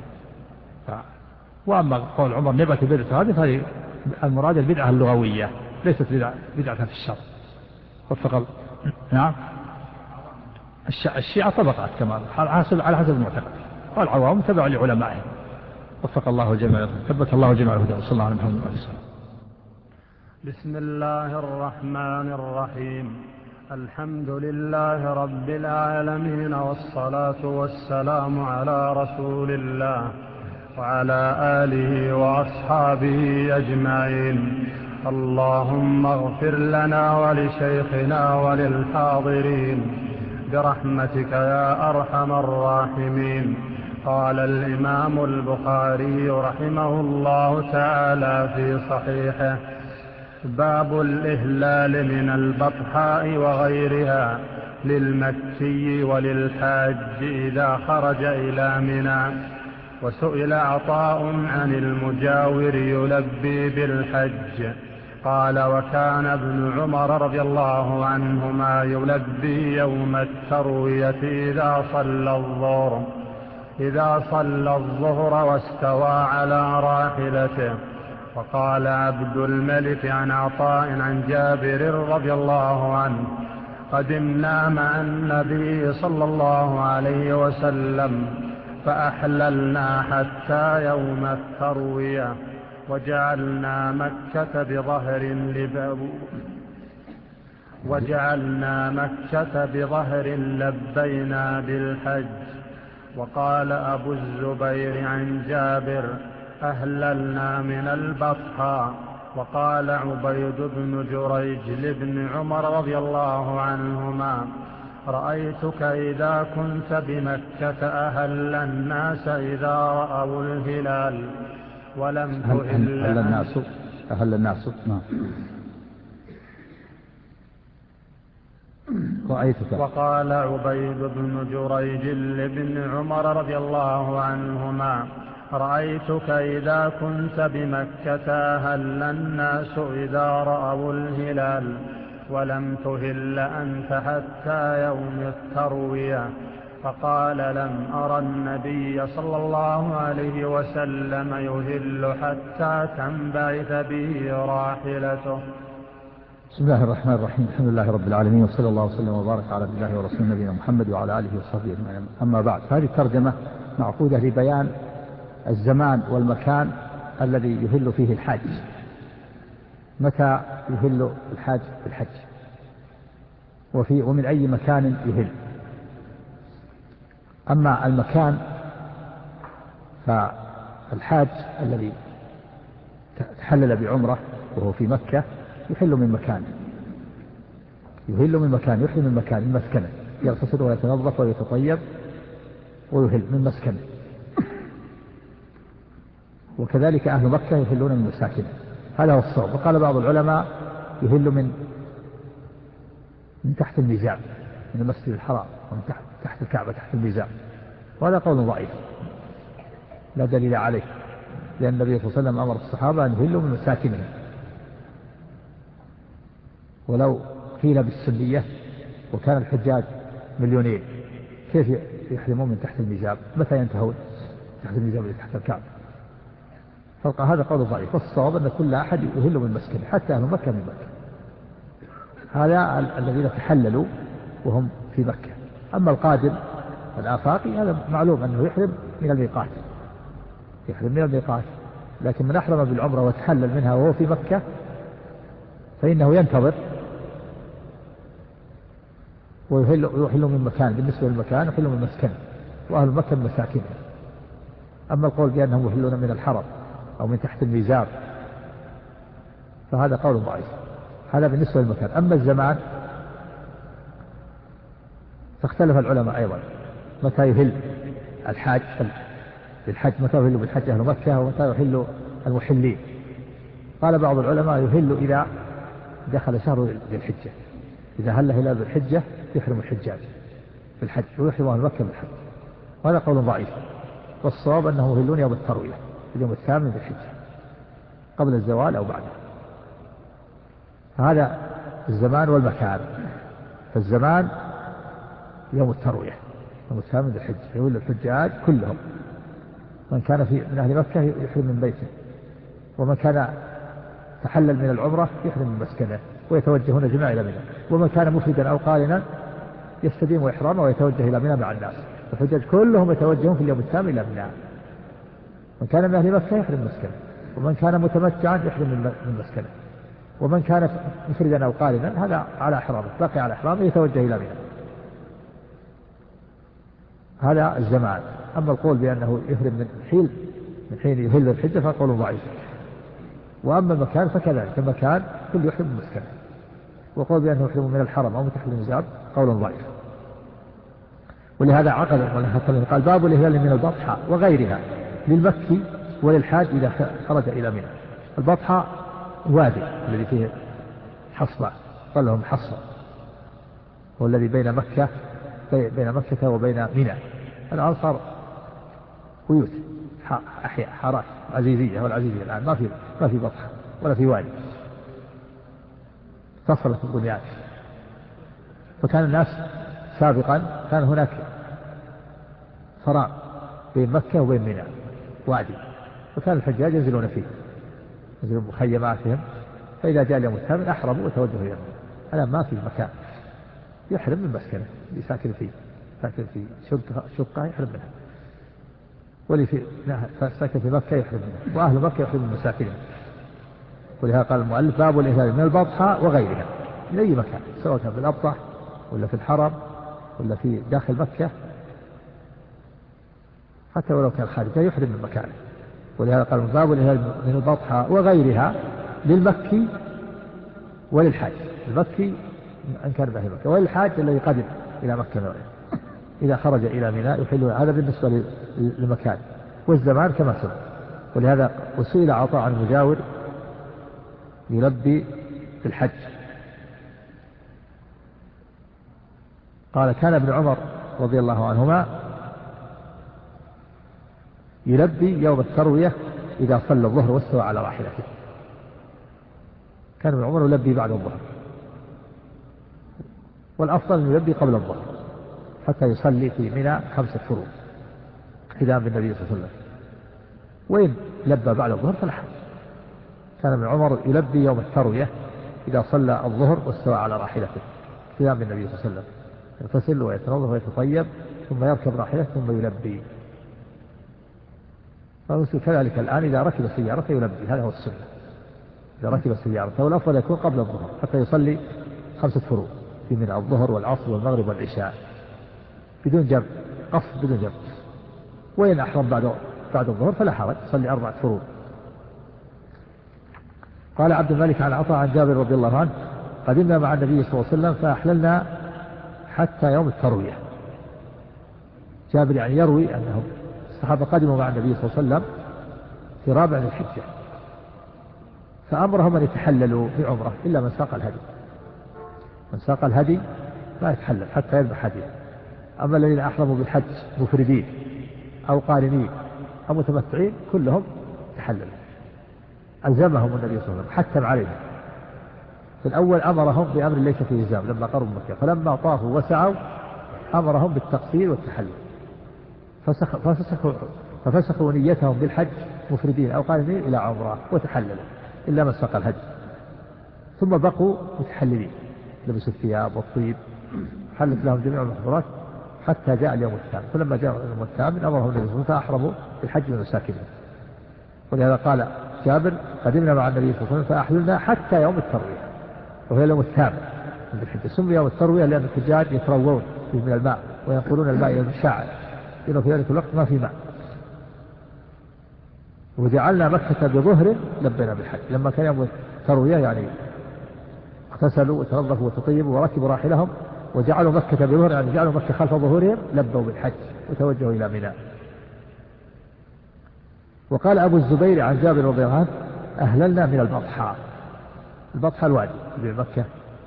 وأما قول عمر نعمة البدعة هذه فهذه المراد البدعة اللغوية، ليست بدعة في الشرع. وفق. نعم. الشيعة طبقات كما على حسب على حسب المعتقد، والعوام تبع لعلمائهم. وفق الله الجميع، ثبت الله الجميع الهدى، وصلى الله على محمد وعلى اله وسلم. بسم الله الرحمن الرحيم. الحمد لله رب العالمين، والصلاة والسلام على رسول الله وعلى آله وأصحابه أجمعين. اللهم اغفر لنا ولشيخنا وللحاضرين برحمتك يا أرحم الراحمين. قال الإمام البخاري رحمه الله تعالى في صحيحه: باب الإهلال من البطحاء وغيرها للمكي وللحاج إذا خرج إلى منى. وسئل عطاء عن المجاور يلبي بالحج قال وكان ابن عمر رضي الله عنهما يلبي يوم التروية إذا صلى الظهر إذا صلى الظهر واستوى على راحلته. وقال عبد الملك عن عطاء عن جابر رضي الله عنه قدمنا مع النبي صلى الله عليه وسلم فأحللنا حتى يوم التروية وجعلنا مكة بظهر لباب وجعلنا مكة بظهر لبينا بالحج. وقال أبو الزبير عن جابر أهللنا من البطحاء. وقال عبيد بن جريج لابن عمر رضي الله عنهما رأيتك إذا كنت بمكة أهل الناس إذا رأوا الهلال ولم تهل أهل الناس أهل الناس نعم. رأيتك. وقال عبيد بن جريج لابن عمر رضي الله عنهما رأيتك إذا كنت بمكة أهل الناس إذا رأوا الهلال ولم تهل أنت حتى يوم التروية. فقال لم أرى النبي صلى الله عليه وسلم يهل حتى تنبعث به راحلته. بسم الله الرحمن الرحيم. الحمد لله رب العالمين وصلى الله وسلم وبارك على الله ورسول نبينا محمد وعلى آله وصحبه أجمعين. أما بعد، هذه الترجمة معقودة لبيان الزمان والمكان الذي يهل فيه الحاج، متى يهل الحاج بالحج وفي ومن أي مكان يهل. أما المكان فالحاج الذي تحلل بعمرة وهو في مكة يحل من مكان يهل من مكان يحل من مكان من مسكنه، يغتسل ويتنظف ويتطيب ويهل من مسكنه. وكذلك أهل مكة يهلون من مساكنه، هذا هو الصواب. وقال بعض العلماء يهل من من تحت الميزان، من المسجد الحرام ومن تحت, تحت الكعبة تحت الميزان، وهذا قول ضعيف لا دليل عليه، لأن النبي صلى الله عليه وسلم أمر الصحابة أن يهلوا من مساكنهم. ولو قيل بالسنية وكان الحجاج مليونين كيف يحرمون من تحت الميزان؟ متى ينتهون تحت الميزان اللي تحت الكعبة؟ هذا قول ضعيف، والصواب أن كل أحد يهل من مسكنه حتى أهل مكة من مكة، هذا الذين تحللوا وهم في مكة. أما القادم الآفاقي هذا معلوم أنه يحرم من الميقات يحرم من الميقات لكن من أحرم بالعمرة وتحلل منها وهو في مكة فإنه ينتظر ويحل من مكان. بالنسبة للمكان يحل من مسكنه وأهل مكة من مساكنه. أما القول بأنهم يحلون من الحرم أو من تحت الميزاب فهذا قول ضعيف، هذا بالنسبة للمكان. أما الزمان فاختلف العلماء أيضا متى يهل الحاج بالحج، متى يهل بالحج أهل مكة ومتى يهل المحلين. قال بعض العلماء يهل إذا دخل شهر ذي الحجة، إذا هل هلال ذي الحجة يحرم الحجاج بالحج ويحرم أهل مكة بالحج، وهذا قول ضعيف. والصواب أنه يهلون يوم التروية اليوم الثامن ذي الحجة قبل الزوال أو بعده. هذا الزمان والمكان. فالزمان يوم التروية يوم الثامن ذي الحجة يقول الحجاج كلهم، من كان في من أهل مكة يحرم من بيته، ومن كان تحلل من العمرة يحرم من مسكنه ويتوجهون جميعا إلى منى، ومن كان مفردا أو قارنا يستديم إحرامه ويتوجه إلى منى مع الناس. الحجاج كلهم يتوجهون في اليوم الثامن إلى منى. من كان من أهل مكة يحرم مسكنه، ومن كان متمتعا يحرم من مسكنه، ومن كان مفردا أو قارنا هذا على إحرامه باقي على إحرامه يتوجه إلى منى. هذا الزمان. أما القول بأنه يحرم من حين من حين يهل الحجة فقول ضعيف. وأما المكان فكذلك، المكان كل يحرم من مسكنه، وقول بأنه يحرم من الحرم أو من تحت الميزاب قول ضعيف. ولهذا عقد قال باب الإهلال من البطحاء وغيرها للمكي وللحاج إذا خرج إلى منى. البطحاء وادي الذي فيه حصبة قال لهم حصبة، هو الذي بين مكة بين مكة وبين منى. الآن صار بيوت أحياء حارات عزيزية، والعزيزية الآن ما في ما في بطحة ولا في وادي، اتصلت البنيان. فكان الناس سابقا كان هناك فراغ بين مكة وبين منى وادي، وكان الحجاج ينزلون فيه، ينزلون مخيماتهم، فإذا جاء اليوم الثامن أحرموا وتوجهوا إلى منى. الآن ما في مكان يحرم من مسكنه، اللي ساكن فيه ساكن في شقة شقة يحرم منها، واللي في ساكن في مكة يحرم منها، وأهل مكة يحرم من مساكنهم. ولهذا قال المؤلف باب الإهلال من البطحاء وغيرها، من أي مكان، سواء كان في الأبطح ولا في الحرم ولا في داخل مكة، حتى ولو كان خارج يحرم من مكانه. ولهذا قال باب الإهلال من البطحاء وغيرها للمكي وللحاج، المكي أن كان به مكة، وللحاج الذي قدم إلى مكة إذا خرج إلى ميناء يحل. هذا بالنسبة للمكان والزمان كما سبق. ولهذا وسئل عطاء عن المجاور يلبي في الحج، قال كان ابن عمر رضي الله عنهما يلبي يوم التروية إذا صلى الظهر واستوى على راحلته. كان ابن عمر يلبي بعد الظهر، والأفضل أن يلبي قبل الظهر حتى يصلي في منى خمسة فروض اقتداء بالنبي صلى الله عليه وسلم. وإن لبى بعد الظهر فلا حرج. كان ابن عمر يلبي يوم التروية إذا صلى الظهر واستوى على راحلته اقتداء بالنبي صلى الله عليه وسلم، يغتسل ويتنظف ويتطيب ثم يركب راحلته ثم يلبي. فمثل كذلك الآن إذا ركب السيارة يلبي، هذا هو السنة. إذا ركب السيارة فهو الأفضل يكون قبل الظهر حتى يصلي خمسة فروض في من الظهر والعصر والمغرب والعشاء بدون جمع، قصد بدون جمع. وإن أحرم بعد بعد الظهر فلا حرج، يصلي أربعة فروض. قال عبد الملك عن عطاء عن جابر رضي الله عنه قدمنا مع النبي صلى الله عليه وسلم فأحللنا حتى يوم التروية. جابر يعني يروي أنهم الصحابة قدموا مع النبي صلى الله عليه وسلم في رابع الحجة، فأمرهم أن يتحللوا في عمره إلا من ساق الهدي. من ساق الهدي لا يتحلل حتى يذبح هديه. أما الذين أحرموا بالحج مفردين أو قارنين أو متمتعين كلهم تحللوا. ألزمهم النبي صلى الله عليه وسلم، حتم عليهم. في الأول أمرهم بأمر ليس فيه إلزام لما قربوا مكة، فلما طافوا وسعوا أمرهم بالتقصير والتحلل، فسخ ففسخوا ففسخوا نيتهم بالحج مفردين أو قارنين إلى عمره وتحللوا إلا من ساق الهدي. ثم بقوا متحللين، لبسوا الثياب والطيب، حلت لهم جميع المحظورات حتى جاء اليوم الثامن. فلما جاء اليوم الثامن أمرهم النبي صلى الله عليه وسلم فأحرموا بالحج من مساكنهم. ولهذا قال جابر قدمنا مع النبي صلى الله عليه وسلم فأحللنا حتى يوم التروية، وهي اليوم الثامن من الحجة. سمي يوم التروية لأن الحجاج يتروون فيه من الماء وينقلون الماء إلى المشاعر، لأنه في ذلك الوقت ما في ماء. وجعلنا مكة بظهر لبينا بالحج. لما كان يوم التروية يعني اغتسلوا وتنظفوا وتطيبوا وركبوا راحلهم وجعلوا مكة بظهر، يعني جعلوا مكة خلف ظهورهم، لبوا بالحج وتوجهوا إلى منى. وقال أبو الزبير عن جابر رضي الله عنه أهللنا من البطحاء. البطحاء الوادي في مكة.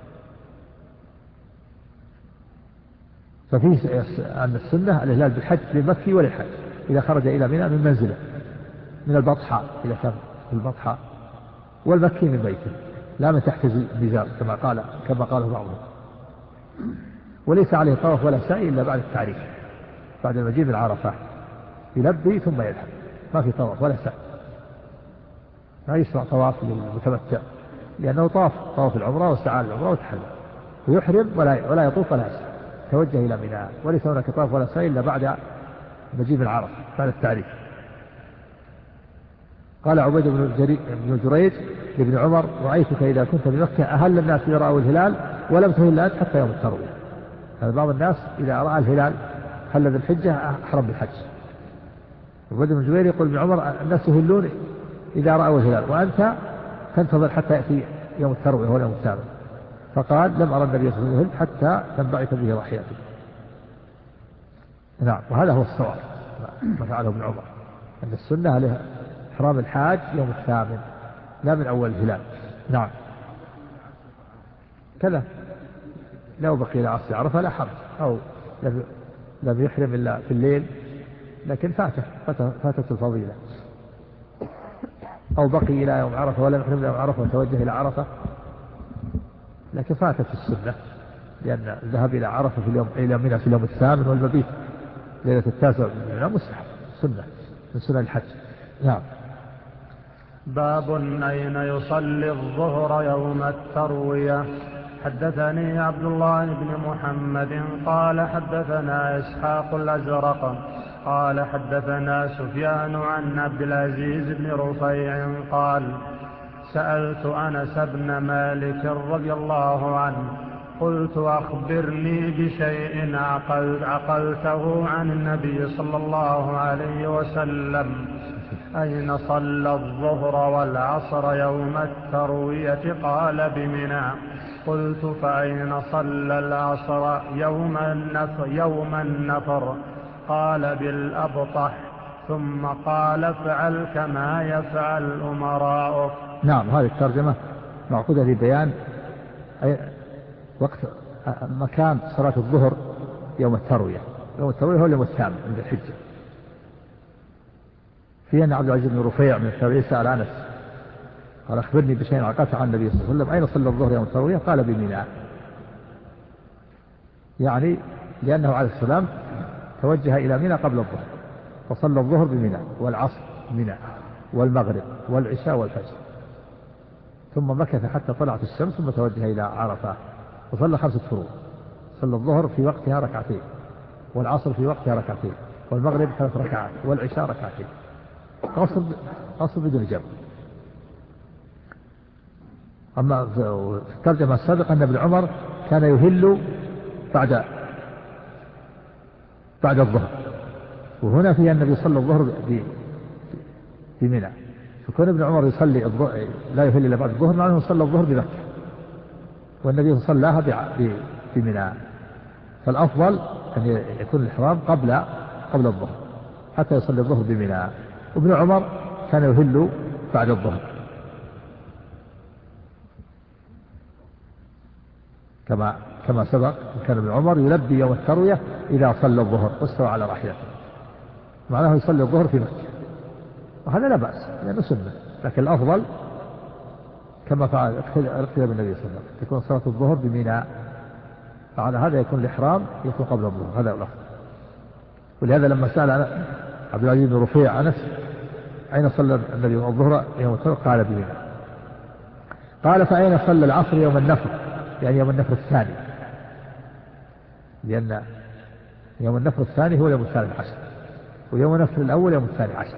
ففيه عن السنة الإهلال بالحج للمكي وللحج إذا خرج إلى منى من منزله من البطحاء إذا كان في البطحاء، والمكي من بيته لا من تحت الميزان كما قال كما قاله بعضهم. وليس عليه طواف ولا سعي إلا بعد التعريف، بعد المجيء من عرفة يلبي ثم يذهب، ما في طواف ولا سعي. لا يشرع طواف للمتمتع لأنه طاف طواف العمرة وسعى للعمرة وتحلل، ويحرم ولا ولا يطوف ولا يسعى، توجه إلى منى. وليس هناك طواف ولا سعي إلا بعد المجيء من عرفة بعد التعريف. قال عبيد بن جريج لابن عمر رأيتك إذا كنت بمكة أهل الناس إذا رأوا الهلال ولم تهل أنت حتى يوم التروية. هذا بعض الناس إذا رأى الهلال حل بالحجة أحرم بالحج. عبيد بن جريج يقول ابن عمر الناس يهلون إذا رأوا الهلال وأنت تنتظر حتى يأتي يوم التروية هو يوم الثامن. فقال لم أرى النبي صلى الله عليه وسلم حتى تنبعث به راحلته. نعم، وهذا هو الصواب ما فعله ابن عمر، أن السنة عليها إحرام الحاج يوم الثامن لا من أول الهلال. نعم كذا، لو بقي إلى عصر عرفة لا حرج، أو لم يحرم إلا في الليل لكن فاته فاتت الفضيلة، أو بقي إلى يوم عرفة ولم يحرم إلى يوم عرفة وتوجه إلى عرفة لكن فاتت السنة، لأن الذهاب إلى عرفة في اليوم إلى منى في اليوم الثامن والمبيت ليلة التاسع من مستحب سنة من سنن الحج. نعم. باب أين يصلي الظهر يوم التروية. حدثني عبد الله بن محمد قال حدثنا إسحاق الأزرق قال حدثنا سفيان عن عبد العزيز بن رفيع قال سألت أنس بن مالك رضي الله عنه قلت أخبرني بشيء عقل عقلته عن النبي صلى الله عليه وسلم أين صلى الظهر والعصر يوم التروية قال بمنى. قلت فأين صلى العصر يوم النفر, يوم النفر قال بالأبطح ثم قال افعل كما يفعل أمراؤك. نعم هذه الترجمة معقودة لبيان وقت مكان صلاة الظهر يوم التروية. يوم التروية هو اليوم الثامن عند الحجة. في أن عبد العزيز بن رفيع من التابعين سأل أنس قال أخبرني بشيء عقلته عن النبي صلى الله عليه وسلم أين صلى الظهر يوم التروية قال بمنى، يعني لأنه عليه السلام توجه إلى منى قبل الظهر فصلى الظهر بمنى والعصر منى والمغرب والعشاء والفجر، ثم مكث حتى طلعت الشمس ثم توجه إلى عرفة وصلى خمسة فروض. صلى الظهر في وقتها ركعتين والعصر في وقتها ركعتين والمغرب ثلاث ركعات والعشاء ركعتين قصر قصر بدون جمع. أما في الترجمة السابقة أن ابن عمر كان يهل بعد بعد الظهر، وهنا في النبي صلى الظهر في منى، فكون ابن عمر يصلي الظهر لا يهل إلا بعد الظهر معناه صلى الظهر بمكة والنبي صلاها بمنى، فالأفضل أن يكون الإحرام قبل قبل الظهر حتى يصلي الظهر بمنى. وابن عمر كان يهل بعد الظهر كما كما سبق، كان ابن عمر يلبي يوم التروية إذا صلى الظهر واستوى على راحلته، معناه يصلي الظهر في مكة، وهذا لا بأس لأنه سنة، لكن الأفضل كما فعل اقتدى بالنبي صلى الله عليه وسلم تكون صلاة الظهر بمنى، فعلى هذا يكون الإحرام يكون قبل الظهر، هذا الأفضل. ولهذا لما سأل عبد العزيز بن رفيع أنس أين صلى النبي الظهر يوم التروية قال بمنى. قال فأين صلى العصر يوم النفر، يعني يوم النفر الثاني، لأن يوم النفر الثاني هو يوم الثالث عشر ويوم النفر الأول يوم الثاني عشر،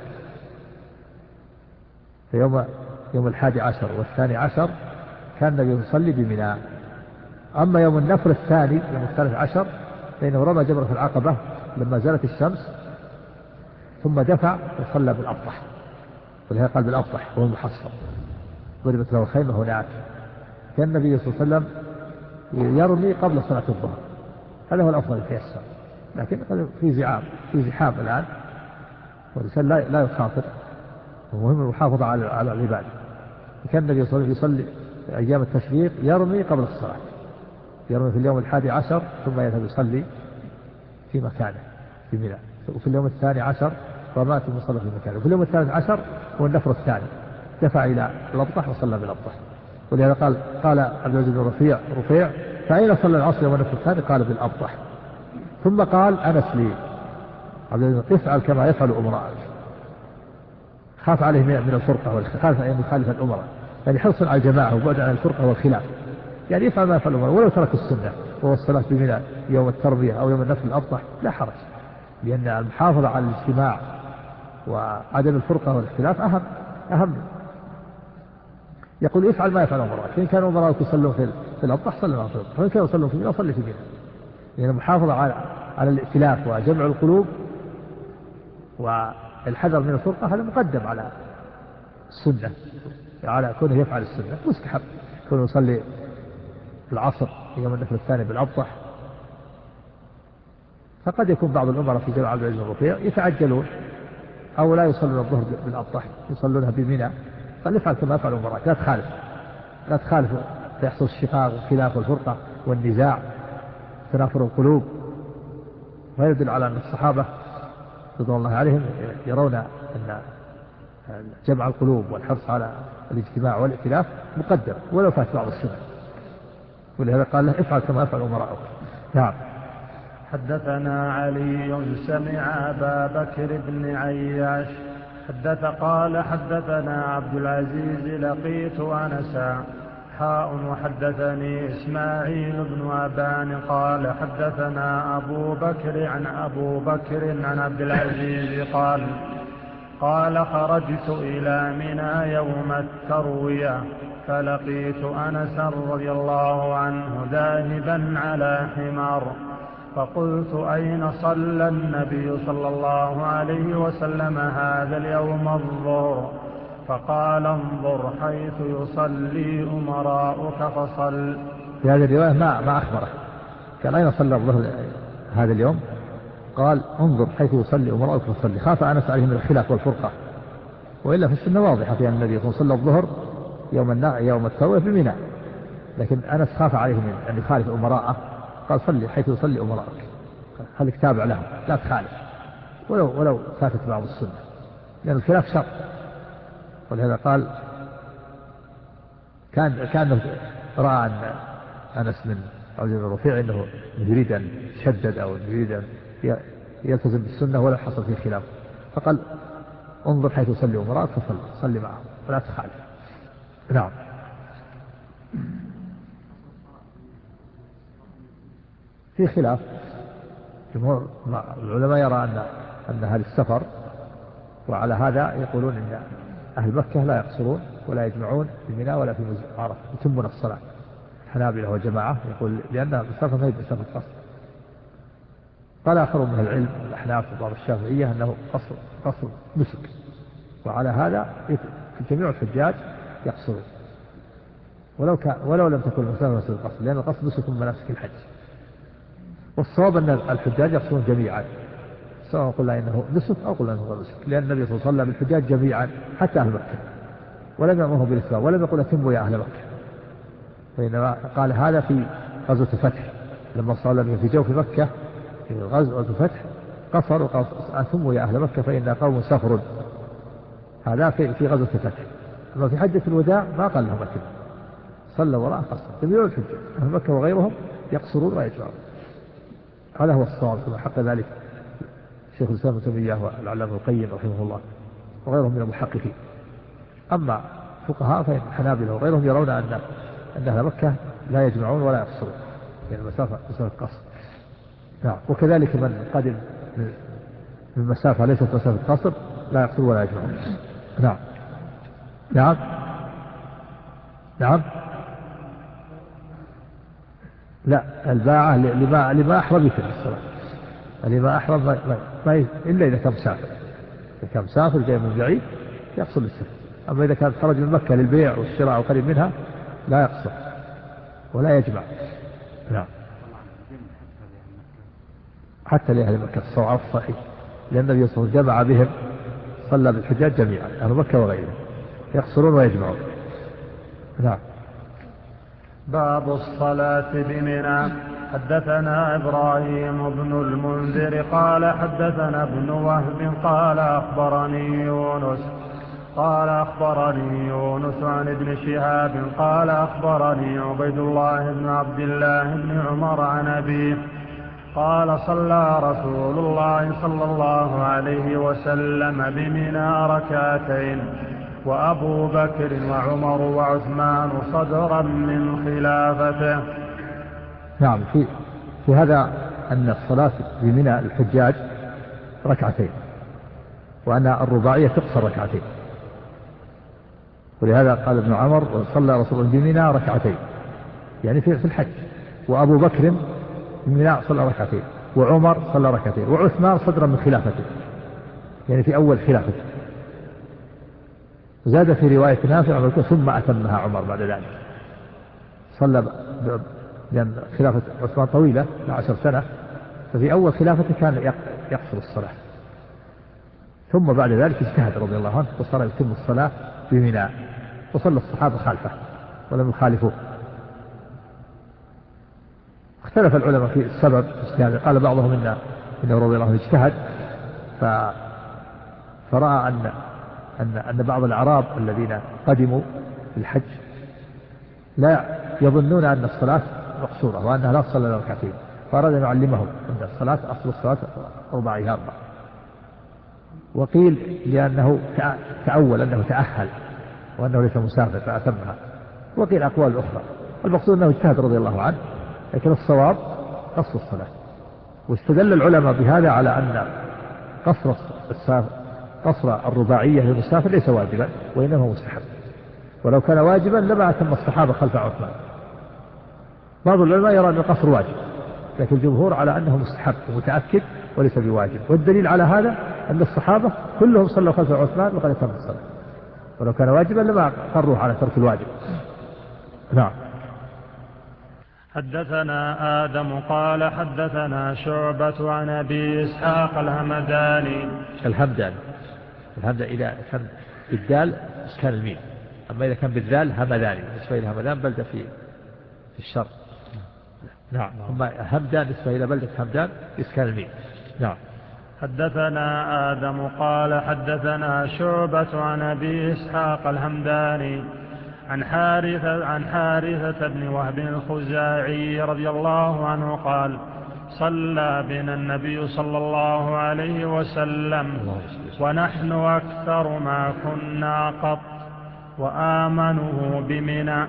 فيوم يوم الحادي عشر والثاني عشر كان النبي يصلي بمنى. أما يوم النفر الثاني يوم الثالث عشر فإنه رمى جمرة العقبة لما زالت الشمس ثم دفع وصلى بالأبطح، ولهذا قال بالأبطح هو المحصر ضربت له الخيمة هناك. كان النبي صلى الله عليه وسلم يرمي قبل صلاة الظهر، هذا هو الأفضل التيسر، لكن في زعام في زحام الآن والإنسان لا لا يخاطر، ومهم المحافظة على على العبادة. كان النبي صلى الله عليه وسلم يصلي أيام التشريق يرمي قبل الصلاة، يرمي في اليوم الحادي عشر ثم يذهب يصلي في مكانه في منى، وفي اليوم الثاني عشر رمى ثم صلى في مكانه، وفي اليوم الثالث عشر هو النفر الثاني دفع إلى الأبطح وصلى بالأبطح. ولهذا قال قال عبد العزيز بن رفيع رفيع فأين صلى العصر يوم النفر الثاني قال بالأبطح. ثم قال أنس لي عبد العزيز افعل كما يفعل أمراءك، خاف عليه من الفرقة والخلاف أن يخالف الأمراء، يعني حرص على الجماعة وبعد عن الفرقة والخلاف، يعني يفعل ما يفعل الأمراء ولو ترك السنة وهو الصلاة بمنى يوم التربية أو يوم النفر الأبطح لا حرج، لأن المحافظة على الاجتماع وعدم الفرقة والاختلاف أهم أهم. يقول افعل ما يفعل أمراء، فإن كانوا أمراء يصلون في في الأبطح صلى الله في الأبطح، وإن كانوا يصلون في منى صلي في منى، لأن المحافظة على على الائتلاف وجمع القلوب والحذر من الفرقة هذا مقدم على السنة، على كونه يفعل السنة مستحب، كونه يصلي العصر يوم النفر الثاني بالأبطح. فقد يكون بعض الأمراء في جمع عبد العزيز بن رفيع يتعجلون أو لا يصلون الظهر بالأبطح يصلونها بمنى، قال افعل كما يفعل أمراء لا تخالف، لا تخالف فيحصل الشقاق والخلاف والفرقة والنزاع تنافر القلوب. ويدل على أن الصحابة رضوان الله عليهم يرون أن جمع القلوب والحرص على الاجتماع والائتلاف مقدم ولو فات بعض السنة، ولهذا قال له افعل كما يفعل أمراءك. نعم. حدثنا علي سمع أبا بكر بن عياش حدث قال حدثنا عبد العزيز لقيت أنسا حاء وحدثني إسماعيل بن أبان قال حدثنا أبو بكر عن أبو بكر عن عبد العزيز قال قال خرجت إلى منى يوم التروية فلقيت أنسا رضي الله عنه ذاهبا على حمار فقلت أين صلى النبي صلى الله عليه وسلم هذا اليوم الظهر؟ فقال انظر حيث يصلي أمراؤك فصل. في هذه الرواية ما ما أخبره قال أين صلى الظهر هذا اليوم؟ قال انظر حيث يصلي أمراؤك فصل. خاف أنس عليهم من الخلاف والفرقة، وإلا في السنة واضحة في أن النبي صلى الله عليه وسلم صلى الظهر يوم النار يوم التروية في منى، لكن أنس خاف عليه من أن يخالف أمراءه قال صلي حيث يصلي أمراءك، خليك تابع لهم لا تخالف ولو ولو فاتت بعض السنة، لأن الخلاف شر. ولهذا قال كان كان رأى أن أنس من عبد الرفيع أنه يريد أن يشدد أو يريد أن يلتزم بالسنة ولا حصل فيه خلاف، فقال انظر حيث يصلي أمراءك فصلي صلي معهم ولا تخالف. نعم. في خلاف، جمهور العلماء يرى أن أنها للسفر، وعلى هذا يقولون أن أهل مكة لا يقصرون ولا يجمعون في منى ولا في عرفة يتمون الصلاة. الحنابلة وجماعة يقول لأنها مسافة ما هي مسافة قصر. قال آخرون من العلم الأحناف وبعض الشافعية أنه قصر قصر نسك، وعلى هذا في جميع الحجاج يقصرون ولو كان ولو لم تكن المسافة مسافة القصر، لأن القصر نسك من مناسك الحج. والصواب أن الحجاج يقصرون جميعا، سواء قلنا إنه نسك أو قلنا إنه نسك، لأن النبي صلى الله عليه وسلم بالحجاج جميعا حتى أهل مكة ولم يأمرهم بالإسلام ولم يقل أتموا يا أهل مكة، وإنما قال هذا في غزوة الفتح لما صلى النبي في جوف مكة في غزوة الفتح قصر وقال أتموا يا أهل مكة فإن قوم سفر، هذا في في غزوة الفتح. أما في حجة الوداع ما قال لهم أتموا، صلى وراء قصر. جميع الحجاج أهل مكة وغيرهم يقصرون ويجمعون، هذا هو الصواب كما حق ذلك شيخ الإسلام ابن تيمية والعلامة القيم رحمه الله وغيرهم من المحققين. أما فقهاء فإن الحنابلة وغيرهم يرون أن أن أهل مكة لا يجمعون ولا يقصرون، يعني مسافة مسافة قصر. نعم. وكذلك من قدم من مسافة ليست مسافة قصر لا يقصر ولا يجمعون. نعم. نعم. نعم. لا، الباعة لما لما أحرم يتم الصلاة، لما أحرم ما, ما, ما إلا إذا كان مسافر، إذا كان مسافر جاي من بعيد يقصر للسفر. أما إذا كان خرج من مكة للبيع والشراء وقريب منها لا يقصر ولا يجمع. نعم. حتى لأهل مكة الصواب الصحيح، لأن النبي صلى الله عليه وسلم جمع بهم صلى بالحجاج جميعا أهل مكة وغيرهم يقصرون ويجمعون. نعم. باب الصلاة بمنى. حدثنا إبراهيم بن المنذر قال حدثنا ابن وهب قال أخبرني يونس قال أخبرني يونس عن ابن شهاب قال أخبرني عبيد الله بن عبد الله بن عمر عن أبيه قال صلى رسول الله صلى الله عليه وسلم بمنى ركعتين وأبو بكر وعمر وعثمان صدرا من خلافته. نعم. في في هذا أن الصلاة بمنى الحجاج ركعتين، وأن الرباعية تقصر ركعتين، ولهذا قال ابن عمر صلى رسول الله بمنى ركعتين يعني في في الحج، وأبو بكر بمنى صلى ركعتين، وعمر صلى ركعتين، وعثمان صدرا من خلافته يعني في أول خلافته. زاد في رواية نافع ثم أتمها عمر بعد ذلك، صلى ب... ب... لأن خلافة عثمان طويلة عشر سنة، ففي أول خلافته كان يقصر الصلاة، ثم بعد ذلك اجتهد رضي الله عنه وصار يتم الصلاة بمنى وصلى الصحابة خلفه ولم يخالفوه. اختلف العلماء في السبب اجتهاد. قال بعضهم إنه, إنه رضي الله عنه اجتهد ف... فرأى أن, أن, أن بعض الأعراب الذين قدموا في الحج لا يظنون أن الصلاة مقصورة وأنها لا تصلى إلا ركعتين، فأراد أن يعلمهم أن الصلاة أصل الصلاة رباعية أربع. وقيل لأنه تأول أنه تأهل وأنه ليس مسافر فأتمها، وقيل أقوال أخرى. المقصود أنه اجتهد رضي الله عنه، لكن الصواب قصر الصلاة. واستدل العلماء بهذا على أن قصر قصر الرباعية للمسافر ليس واجبا وإنما هو مستحب، ولو كان واجبا لما أتم الصحابة خلف عثمان. بعض العلماء يرى أن القصر واجب، لكن الجمهور على أنه مستحب ومتأكد وليس بواجب. والدليل على هذا أن الصحابة كلهم صلوا خلف عثمان وقد أتم الصلاة، ولو كان واجبا لما قروا على ترك الواجب. نعم. حدثنا آدم قال حدثنا شعبة عن أبي إسحاق الهمداني. الهمداني الهمداني إذا كان بالدال إسكان الميم، أما إذا كان بالذال همداني، نسبة إلى همدان بلدة في في الشرق. نعم. أما همدان نسبة إلى بلدة همدان إسكان الميم. نعم. حدثنا آدم قال حدثنا شعبة عن أبي إسحاق الهمداني عن حارثة, عن حارثة بن وهب الخزاعي رضي الله عنه قال صلى بنا النبي صلى الله عليه وسلم ونحن أكثر ما كنا قط وآمنه بمنى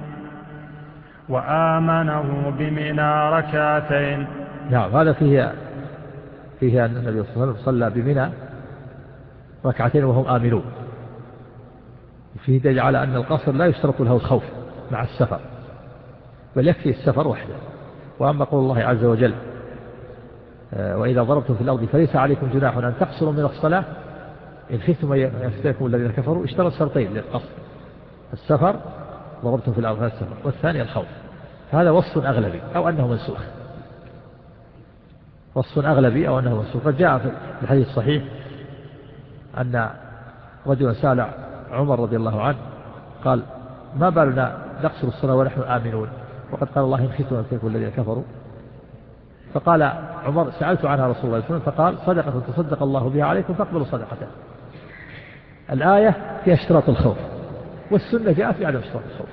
وآمنه بمنى ركعتين. نعم. هذا فيه فيه أن النبي صلى الله عليه وسلم صلى بمنى ركعتين وهم آمنون، وفيه دليل على أن القصر لا يشترط له الخوف مع السفر، بل يكفي السفر وحده. وأما قول الله عز وجل وإذا ضربتم في الأرض فليس عليكم جناح أن تقصروا من الصلاة إن خفتم أن يفتنكم الذين كفروا، اشترط شرطين للقصر: السفر، ضربتم في الأرض السفر، والثاني الخوف. هذا وصف أغلبي أو أنه منسوخ، وصف أغلبي أو أنه منسوخ. قد جاء في الحديث الصحيح أن رجلا سأل عمر رضي الله عنه قال ما بالنا نقصر الصلاة ونحن آمنون وقد قال الله إن خفتم أن يفتنكم الذين كفروا؟ فقال عمر سألت عنها رسول الله صلى الله عليه وسلم فقال صدقة تصدق الله بها عليكم فاقبلوا صدقته. الآية فيها اشتراط الخوف، والسنة جاءت بعدم اشتراط الخوف.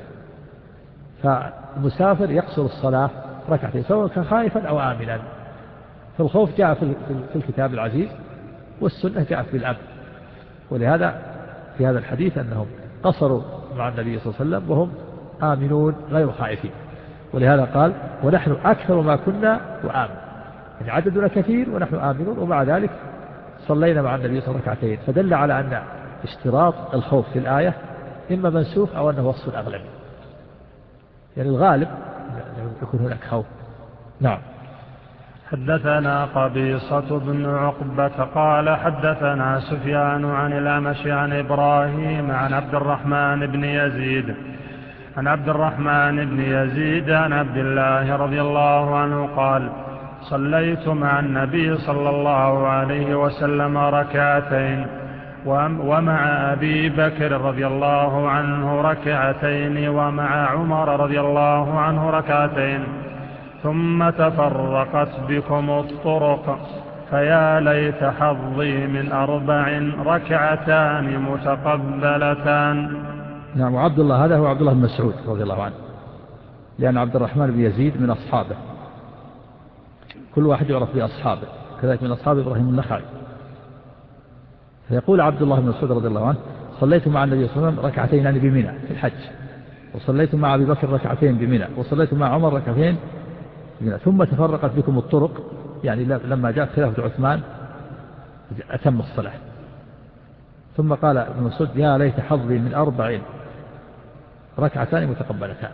فالمسافر يقصر الصلاة ركعتين سواء كان خائفا أو آمنا. فالخوف جاء في الكتاب العزيز، والسنة جاءت بالأمن. ولهذا في هذا الحديث أنهم قصروا مع النبي صلى الله عليه وسلم وهم آمنون غير خائفين. ولهذا قال ونحن أكثر ما كنا وآمن، يعني عددنا كثير ونحن آمنون، ومع ذلك صلينا مع النبي صلى الله عليه وسلم ركعتين. فدل على أن اشتراط الخوف في الآية إما منسوخ أو أنه وصف أغلبي، يعني الغالب يكون هناك خوف. نعم. حدثنا قبيصة بن عقبة قال حدثنا سفيان عن الأعمش عن إبراهيم عن عبد الرحمن بن يزيد عن عبد الرحمن بن يزيد عن عبد الله رضي الله عنه قال صليت مع النبي صلى الله عليه وسلم ركعتين ومع أبي بكر رضي الله عنه ركعتين ومع عمر رضي الله عنه ركعتين ثم تفرقت بكم الطرق فيا ليت حظي من أربع ركعتان متقبلتان. نعم. وعبد الله هذا هو عبد الله بن مسعود رضي الله عنه، لأن عبد الرحمن بن يزيد من أصحابه، كل واحد يعرف بأصحابه، كذلك من أصحاب إبراهيم النخعي. فيقول عبد الله بن مسعود رضي الله عنه صليت مع النبي صلى الله عليه وسلم ركعتين يعني بمنى في الحج، وصليت مع أبي بكر ركعتين بمنى، وصليت مع عمر ركعتين بمنى، ثم تفرقت بكم الطرق، يعني لما جاءت خلافة عثمان أتم الصلاة. ثم قال ابن مسعود يا ليت حظي من أربع ركعتان متقبلتان،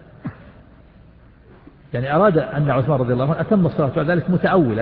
يعني أراد أن عثمان رضي الله عنه أتم الصلاة بعد ذلك متأولا.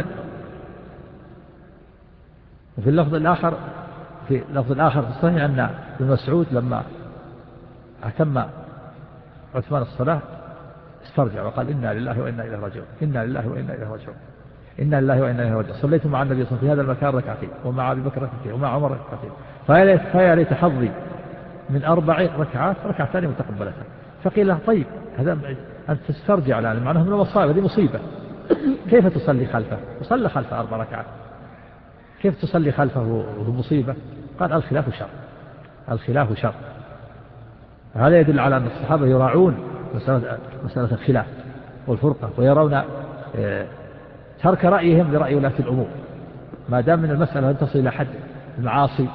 وفي اللفظ الآخر في اللفظ الآخر في الصحيح أن ابن مسعود لما أتم عثمان الصلاة استرجع وقال إنا لله وإنا إليه راجعون، إنا لله وإنا إليه راجعون، إنا لله وإنا إليه راجعون. صليت مع النبي صلى الله عليه وسلم في هذا المكان ركعتين، ومع أبي بكر ركعتين، ومع عمر ركعتين، فيا ليت حظي من أربع ركعات ركعتان متقبلتان. فقيل له طيب هذا أنت تسترجع الآن معناه من المصائب، هذه مصيبة، كيف تصلي خلفه؟ وصلى خلفه أربع ركعات، كيف تصلي خلفه وهو مصيبة؟ قال الخلاف شر، الخلاف شر. هذا يدل على أن الصحابة يراعون مسألة, مسألة الخلاف والفرقة، ويرون ترك رأيهم لرأي ولاة الأمور ما دام من المسألة أن تصل إلى حد المعاصي.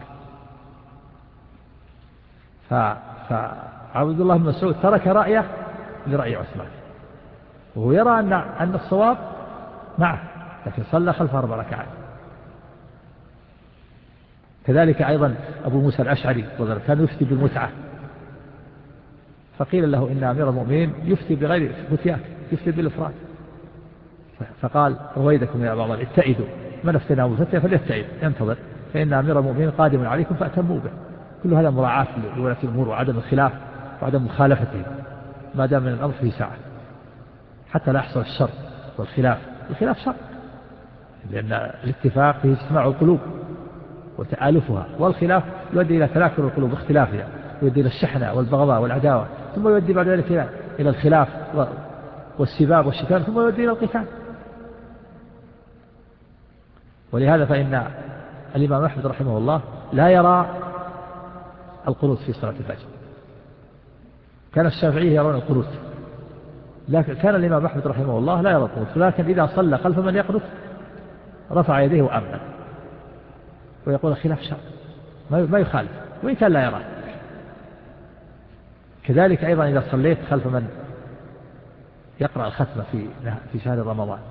فعبد الله بن مسعود ترك رأيه لرأي عثمان، وهو يرى أن أن الصواب معه، لكن صلى خلف أربع ركعات. كذلك أيضا أبو موسى الأشعري كان يفتي بالمتعة، فقيل له إن أمير المؤمنين يفتي بغير فتيات، يفتي بالإفراد، فقال رويدكم يا بعض اتئدوا، من افتناه بالفتية فليتئد ينتظر، فإن أمير المؤمنين قادم عليكم فأتموا به. كل هذا مراعاة لولاة الأمور وعدم الخلاف وعدم مخالفتهم ما دام من الأمر في ساعة، حتى لا يحصل الشر والخلاف. الخلاف شر، لأن الاتفاق فيه اجتماع القلوب وتآلفها، والخلاف يؤدي إلى تناكر القلوب باختلافها، يؤدي إلى الشحنة والبغضاء والعداوة، ثم يؤدي بعد ذلك إلى إلى الخلاف والسباب والشتام، ثم يؤدي إلى القتال. ولهذا فإن الإمام أحمد رحمه الله لا يرى القنوت في صلاة الفجر، كان الشافعي يرون القنوت، لكن كان الإمام أحمد رحمه الله لا يرى القنوت، لكن إذا صلى خلف من يقنط رفع يديه وأمن، ويقول خلاف شر ما يخالف وإن كان لا يراه. كذلك أيضا إذا صليت خلف من يقرأ الختمة في في شهر رمضان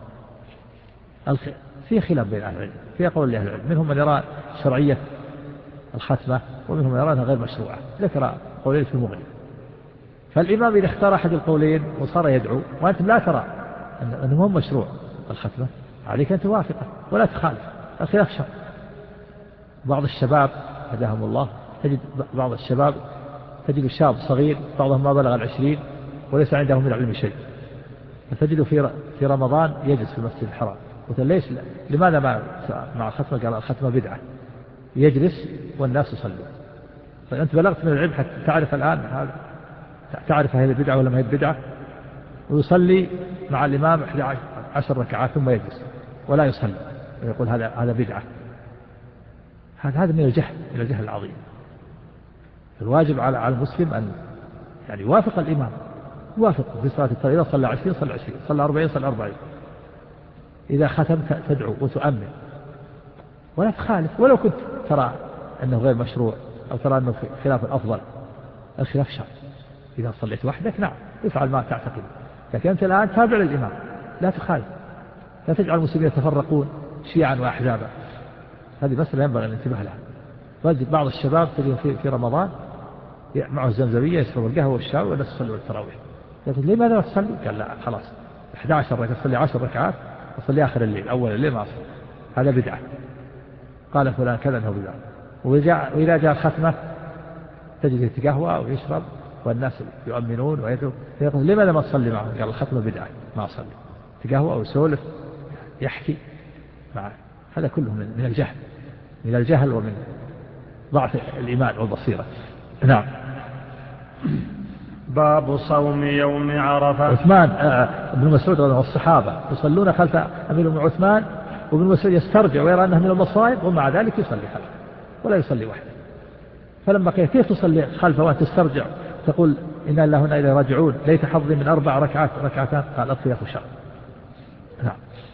في خلاف بين أهل العلم، في قول لأهل العلم، منهم من يرى شرعية الختمة ومنهم من يرى أنها غير مشروعة، ذكر قولين في المغني. فالإمام إذا اختار أحد القولين وصار يدعو وأنت لا ترى أنه هم مشروع الختمة، عليك أن توافقه ولا تخالف، الخلاف شر. بعض الشباب هداهم الله، تجد بعض الشباب تجد شاب صغير بعضهم ما بلغ العشرين وليس عنده من العلم شيء، فتجد في في رمضان يجلس في المسجد الحرام، قلت ليش لماذا مع مع الختمة؟ قال الختمة بدعة، يجلس والناس يصلون. فأنت بلغت من العلم حتى تعرف الآن هذا، تعرف هذه البدعة ولا ما هي البدعة، ويصلي مع الإمام إحدى عشر ركعات ثم يجلس ولا يصلي ويقول هذا هذا بدعة. هذا هذا من الجهل، من الجهل العظيم. الواجب على على المسلم أن يعني يوافق الإمام، يوافق في صلاة التراويح، إذا صلى عشرين صلى عشرين، صلى أربعين صلى أربعين، إذا ختم تدعو وتؤمن ولا تخالف، ولو كنت ترى أنه غير مشروع أو ترى أنه خلاف الأفضل. الخلاف شر. إذا صليت وحدك نعم افعل ما تعتقد، لكن أنت الآن تابع للإمام لا تخالف، لا تجعل المسلمين يتفرقون شيعا وأحزابا. هذه مسألة ينبغي أن ننتبه لها. بعض الشباب تجد في في رمضان معه الزمزمية يشرب القهوة والشاي والناس يصلوا التراويح، يقول لماذا لا تصلي؟ قال لا خلاص إحدى عشر ركعة أصلي عشر ركعات أصلي آخر الليل أول الليل ما أصلي، هذا بدعة. قال فلان كذا أنه بدعة. وإذا جاء الختمة تجد يتقهوى ويشرب والناس يؤمنون ويدعو، يقول لماذا ما تصلي معه؟ قال الختمة بدعة ما أصلي، تقهوى ويسولف يحكي معه. هذا كله من الجهل، من الجهل ومن ضعف الإيمان والبصيرة. نعم. باب صوم يوم عرفة. عثمان ابن مسعود رضي الله عنه والصحابة يصلون خلف أمير عثمان، وابن مسعود يسترجع ويرى أنه من المصائب، ومع ذلك يصلي خلفه ولا يصلي وحده. فلما قيل كيف تصلي خلفه وأنت تسترجع تقول إنا الله هنا إلى راجعون ليت حظي من أربع ركعات ركعتان، قال الخلاف شر. نعم.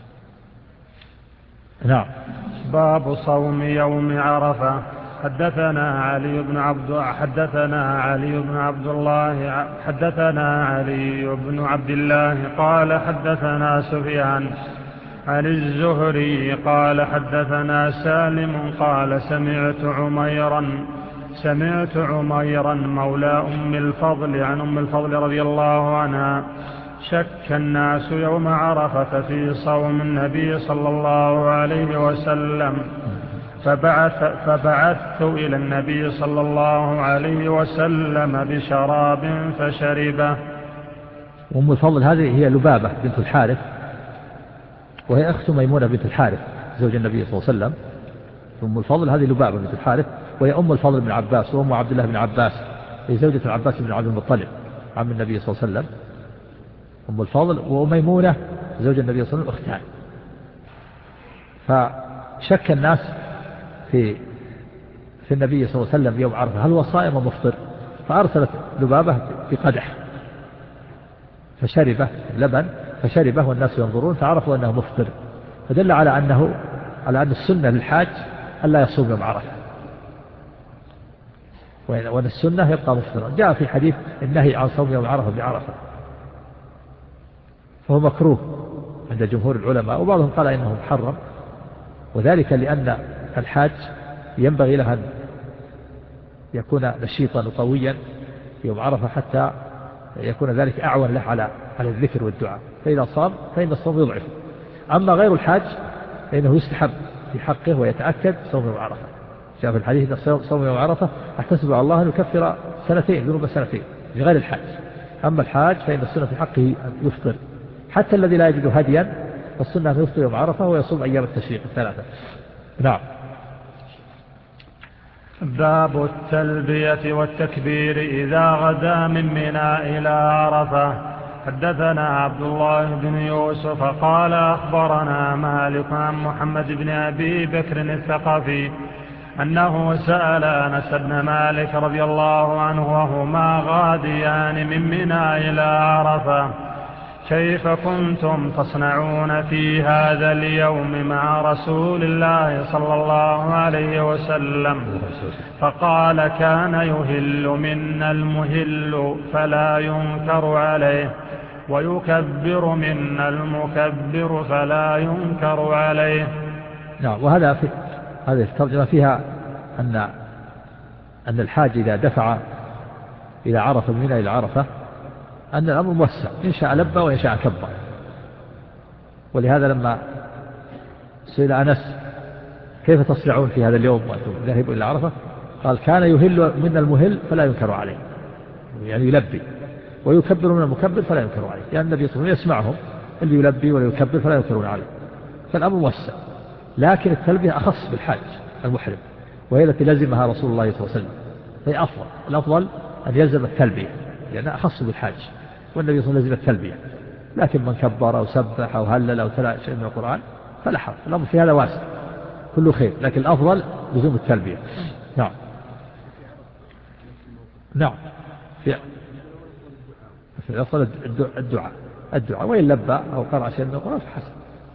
نعم. باب صوم يوم عرفة. حدثنا علي بن عبد حدثنا علي بن عبد الله حدثنا علي بن عبد الله قال حدثنا سفيان عن الزهري قال حدثنا سالم قال سمعت عميرا سمعت عميرا مولى أم الفضل عن أم الفضل رضي الله عنها شك الناس يوم عرفة في صوم النبي صلى الله عليه وسلم، فبعث فبعثت إلى النبي صلى الله عليه وسلم بشراب فشربه. أم الفضل هذه هي لبابة بنت الحارث، وهي أخت ميمونة بنت الحارث زوج النبي صلى الله عليه وسلم. أم الفضل هذه لبابة بنت الحارث، وهي أم الفضل بن عباس وأم عبد الله بن عباس، هي زوجة العباس بن عبد المطلب عم النبي صلى الله عليه وسلم أم الفضل، وميمونة زوج النبي صلى الله عليه وسلم أختان. فشك الناس في في النبي صلى الله عليه وسلم يوم عرفة هل هو صائم ومفطر، فأرسلت ذبابة بقدح فشربه لبن فشربه والناس ينظرون فعرفوا أنه مفطر، فدل على أنه على أن السنة للحاج ألا يصوم يوم عرفة، وأن السنة يبقى مفطرا. جاء في حديث النهي عن صوم يوم عرفة بعرفة، فهو مكروه عند جمهور العلماء، وبعضهم قال إنه محرم، وذلك لأن الحاج ينبغي له أن يكون نشيطا وقويا يوم عرفة حتى يكون ذلك أعون له على على الذكر والدعاء، فإذا صام فإن الصوم يضعف. أما غير الحاج فإنه يستحب في حقه ويتأكد صوم يوم عرفة. جاء في الحديث أن صوم يوم عرفة أحتسب على الله أن يكفر سنتين ذنوب سنتين لغير الحاج. أما الحاج فإن السنة في حقه أن يفطر، حتى الذي لا يجد هديا فالسنة أن يفطر يوم عرفة ويصوم أيام التشريق الثلاثة. نعم. باب التلبية والتكبير إذا غدا من منى إلى عرفة. حدثنا عبد الله بن يوسف قال أخبرنا مالك عن محمد بن أبي بكر الثقفي أنه سأل أنس بن مالك رضي الله عنه وهما غاديان من منى إلى عرفة كيف كنتم تصنعون في هذا اليوم مع رسول الله صلى الله عليه وسلم؟ فقال كان يهل منا المهل فلا ينكر عليه، ويكبر منا المكبر فلا ينكر عليه. نعم. وهذا في هذه الترجمة فيها أن أن الحاج إذا دفع إلى عرفة من منى إلى عرفة أن الأمر موسع، إن شاء لبى وإن شاء كبر. ولهذا لما سئل أنس كيف تصنعون في هذا اليوم وأنتم ذاهبون إلى عرفة، قال كان يهل من المهل فلا ينكر عليه، يعني يلبي، ويكبر من المكبر فلا ينكر عليه، لأن النبي صلى الله عليه وسلم يسمعهم اللي يلبي ولا يكبر فلا ينكرون عليه، فالأمر موسع. لكن التلبية أخص بالحاج المحرم، وهي التي لزمها رسول الله صلى الله عليه وسلم، فهي أفضل. الأفضل أن يلزم التلبية لأنها أخص بالحاج، والنبي صلى الله عليه وسلم لزم التلبية. لكن من كبر أو سبح أو هلل أو تلا شيء من القرآن فلا حرج، الأمر في هذا واسع كله خير، لكن الأفضل لزوم التلبية. نعم. نعم. في في الأفضل الدعاء الدعاء وإن لبى أو قرأ شيء من القرآن فحسن.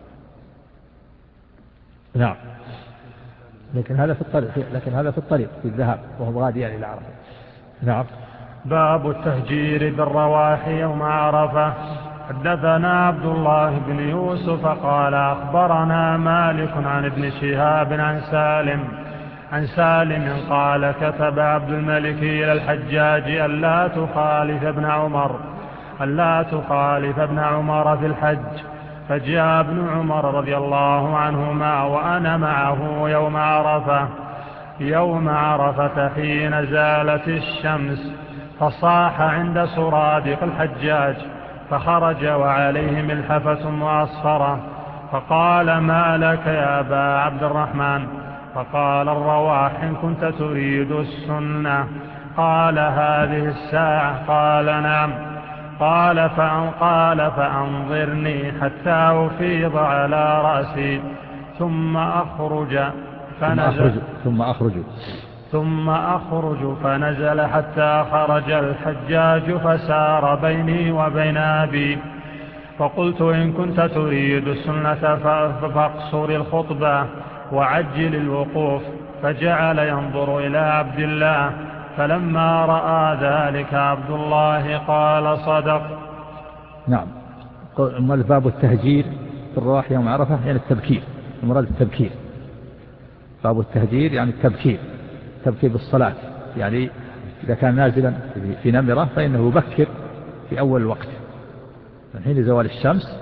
نعم. لكن هذا في الطريق لكن هذا في الطريق في الذهاب وهم غاديان إلى عرفة. نعم. باب التهجير بالرواح يوم عرفة. حدثنا عبد الله بن يوسف قال أخبرنا مالك عن ابن شهاب عن سالم عن سالم قال كتب عبد الملك إلى الحجاج ألا تخالف ابن عمر ألا تخالف ابن عمر في الحج، فجاء ابن عمر رضي الله عنهما وأنا معه يوم عرفة يوم عرفة حين زالت الشمس، فصاح عند سرادق الحجاج، فخرج وعليه ملحفة معصفرة، فقال ما لك يا أبا عبد الرحمن؟ فقال الرواح إن كنت تريد السنة. قال هذه الساعة؟ قال نعم. قال فأن قال فأنظرني حتى أفيض على رأسي ثم أخرج فنزل ثم أخرج ثم أخرج فنزل حتى خرج الحجاج فسار بيني وبين أبي، فقلت إن كنت تريد السنة فاقصر الخطبة وعجل الوقوف، فجعل ينظر إلى عبد الله، فلما رأى ذلك عبد الله قال صدق. نعم. باب التهجير في الرواح يوم عرفة يعني التبكير، المراد التبكير. باب التهجير يعني التبكير، التبكير بالصلاة، يعني إذا كان نازلا في نمرة فإنه يبكر في أول الوقت من حين زوال الشمس،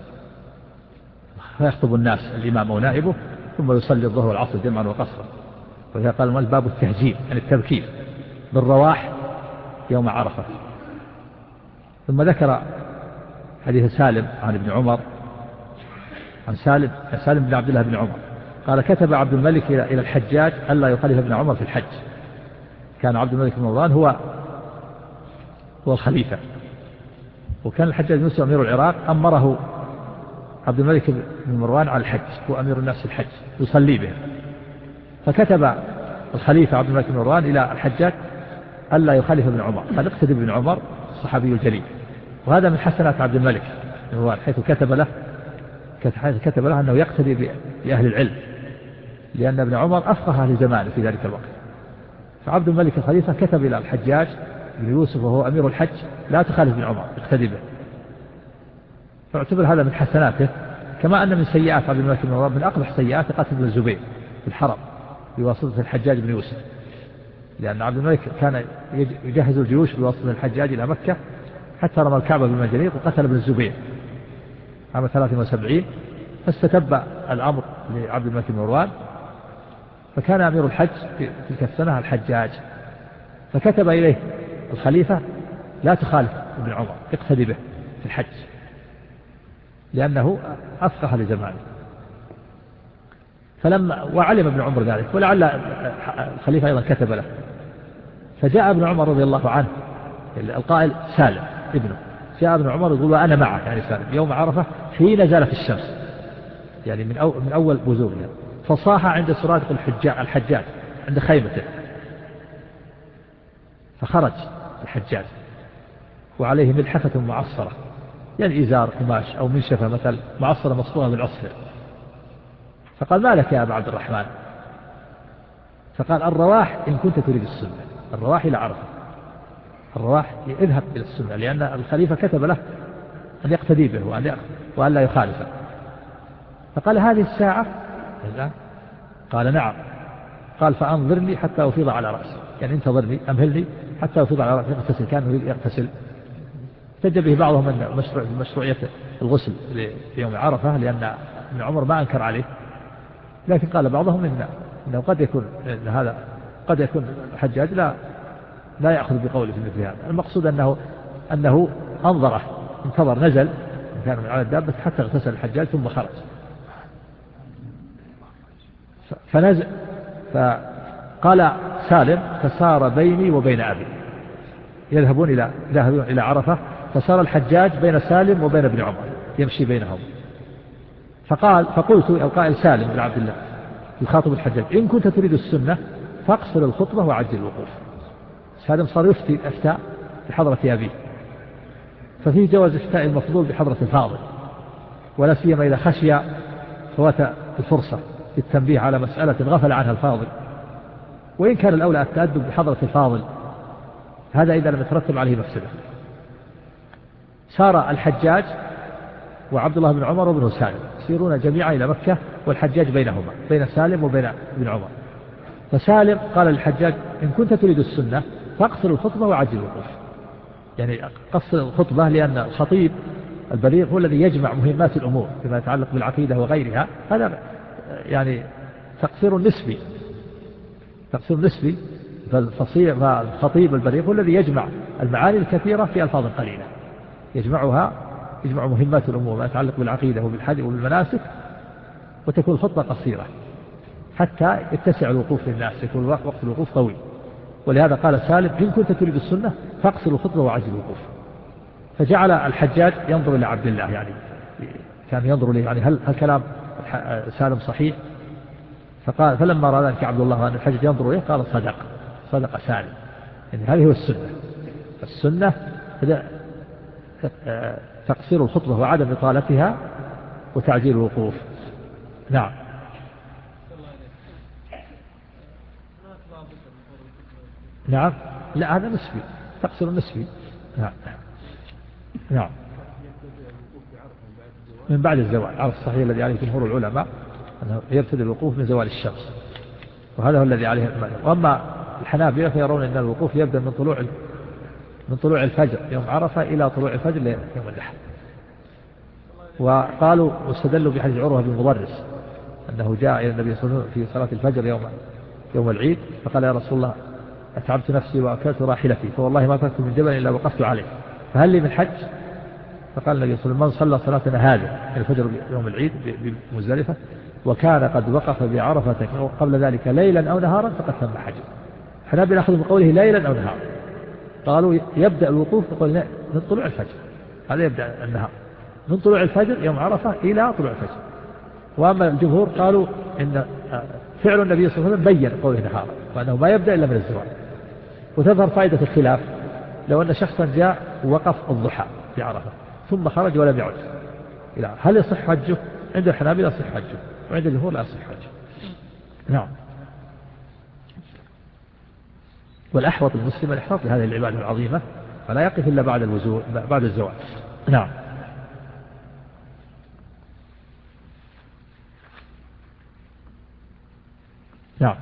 فيخطب الناس الإمام ونائبه ثم يصلي الظهر والعصر جمعا وقصرا. وإذا قال المؤلف باب التهجير يعني التبكير بالرواح يوم عرفة. ثم ذكر حديث سالم عن ابن عمر عن سالم سالم بن عبد الله بن عمر قال كتب عبد الملك إلى الحجاج ألا يخالف ابن عمر في الحج. كان عبد الملك بن مروان هو هو الخليفة. وكان الحجاج بن يوسف أمير العراق أمره عبد الملك بن مروان على الحج، هو أمير الناس في الحج يصلي بهم. فكتب الخليفة عبد الملك بن مروان إلى الحجاج ألا يخالف ابن عمر، قال اقتدي بابن عمر الصحابي الجليل. وهذا من حسنات عبد الملك بن مروان، حيث كتب له حيث كتب له أنه يقتدي بأهل العلم، لأن ابن عمر أفقه أهل زمانه في ذلك الوقت. فعبد الملك الخليفة كتب إلى الحجاج بن يوسف وهو أمير الحج لا تخالف ابن عمر، اقتدي به. فاعتبر هذا من حسناته. كما أن من سيئات عبد الملك بن مروان من أقبح سيئات قتل ابن الزبير في الحرم بواسطة الحجاج بن يوسف، لأن عبد الملك كان يجهز الجيوش بواسطة الحجاج إلى مكة حتى رمى الكعبة بالمنجنيق وقتل ابن الزبير عام ثلاثة وسبعين. فاستتب الأمر لعبد الملك بن مروان، فكان أمير الحج في تلك السنة الحجاج، فكتب إليه الخليفة لا تخالف ابن عمر، اقتدي به في الحج، لأنه أفقه لزمانه. فلما وعلم ابن عمر ذلك، ولعل الخليفة أيضا كتب له، فجاء ابن عمر رضي الله عنه القائل سالم ابنه، جاء ابن عمر يقول أنا معه يعني سالم يوم عرفة حين زالت الشمس، يعني من, أو من أول بزوغها، فصاح عند سرادق الحجاج, الحجاج عند خيمته، فخرج الحجاج وعليه ملحفة معصرة، يعني إزار قماش أو منشفة مثل معصرة مصفوفة بالعصفر. فقال ما لك يا أبا عبد الرحمن؟ فقال الرواح إن كنت تريد السنة، الرواح إلى عرفة، الرواح اذهب إلى السنة، لأن الخليفة كتب له أن يقتدي به وأن, وأن لا يخالفه. فقال هذه الساعة؟ قال نعم. قال فأنظرني حتى أفيض على رأسي، يعني انتظرني أمهلني حتى أفيض على رأسي، يغتسل، كان يريد يغتسل. احتج به بعضهم أن مشروعية الغسل في يوم عرفة، لأن ابن عمر ما أنكر عليه، لكن قال بعضهم إن إنه قد يكون إن هذا قد يكون الحجاج لا لا يأخذ بقوله في مثل هذا. المقصود أنه أنه أنظره، انتظر، نزل كان من على الدابة حتى اغتسل الحجاج ثم خرج. فنزل فقال سالم فسار بيني وبين أبي، يذهبون إلى ذهبون إلى عرفة، فصار الحجاج بين سالم وبين ابن عمر يمشي بينهم. فقال فقلت القائل سالم إلى عبد الله يخاطب الحجاج إن كنت تريد السنة فاقصر الخطبة وعجل الوقوف. سالم صار يفتي أفتاء بحضرة أبيه، ففيه جواز إفتاء المفضول بحضرة الفاضل، ولا سيما إذا خشي فوات الفرصة للتنبيه على مسألة غفل عنها الفاضل، وإن كان الأولى التأدب بحضرة الفاضل، هذا إذا لم يترتب عليه مفسدة. سار الحجاج وعبد الله بن عمر وابن سالم يسيرون جميعا إلى مكة، والحجاج بينهما بين سالم وبين ابن عمر. فسالم قال للحجاج إن كنت تريد السنة فاقصر الخطبة وعجل الوقوف، يعني قصر الخطبة، لأن الخطيب البليغ هو الذي يجمع مهمات الأمور فيما يتعلق بالعقيدة وغيرها، هذا يعني تقصير نسبي تقصير نسبي فالخطيب البليغ هو الذي يجمع المعاني الكثيرة في ألفاظ قليلة، يجمعها يجمع مهمات الأمور ما يتعلق بالعقيدة وبالحج وبالمناسك، وتكون الخطبة قصيرة حتى يتسع الوقوف للناس، يكون وقت الوقوف طويل. ولهذا قال سالم إن كنت تريد السنة فاقصر الخطبة وعجل الوقوف. فجعل الحجاج ينظر إلى عبد الله، يعني كان ينظر إليه يعني هل, هل كلام سالم صحيح؟ فقال فلما رأى ذلك عبد الله أن الحجاج ينظر إليه قال صدق صدق سالم، يعني هذه هو السنة. السنة تقصير الخطبة وعدم إطالتها وتعجيل الوقوف. نعم. نعم لا هذا نسبي، تقصير نسبي. نعم نعم من بعد الزوال على الصحيح الذي عليه جمهور العلماء أنه يبتدئ الوقوف من زوال الشمس، وهذا هو الذي عليه المذهب. وأما الحنابلة فيرون أن الوقوف يبدأ من طلوع من طلوع الفجر يوم عرفة إلى طلوع الفجر يوم النحر. وقالوا واستدلوا بحديث عروة بن مضرس أنه جاء إلى النبي صلى الله عليه وسلم في صلاة الفجر يوم يوم العيد فقال يا رسول الله أتعبت نفسي وأكلت راحلتي فوالله ما تركت من جبل إلا وقفت عليه فهل لي من حج؟ فقال النبي صلى الله عليه وسلم من صلى صلاتنا هذه الفجر يوم العيد بمزدلفة وكان قد وقف بعرفة قبل ذلك ليلا أو نهارا فقد تم حجه. حنابلة أخذوا بقوله ليلا أو نهارا، قالوا يبدأ الوقوف يقول من طلوع الفجر، هذا يبدأ النهار من طلوع الفجر يوم عرفة إلى طلوع الفجر. وأما الجمهور قالوا إن فعل النبي صلى الله عليه وسلم بين قوله نهارا وأنه ما يبدأ إلا من الزوال. وتظهر فائدة الخلاف لو أن شخصا جاء ووقف الضحى في عرفة ثم خرج ولم يعد، هل يصح حجه؟ عند الحنابلة يصح حجه، وعند الجمهور لا يصح حجه. نعم. والأحوط المسلم الإحراط لهذه العبادة العظيمة، فلا يقف إلا بعد الوزول بعد الزوال. نعم. نعم.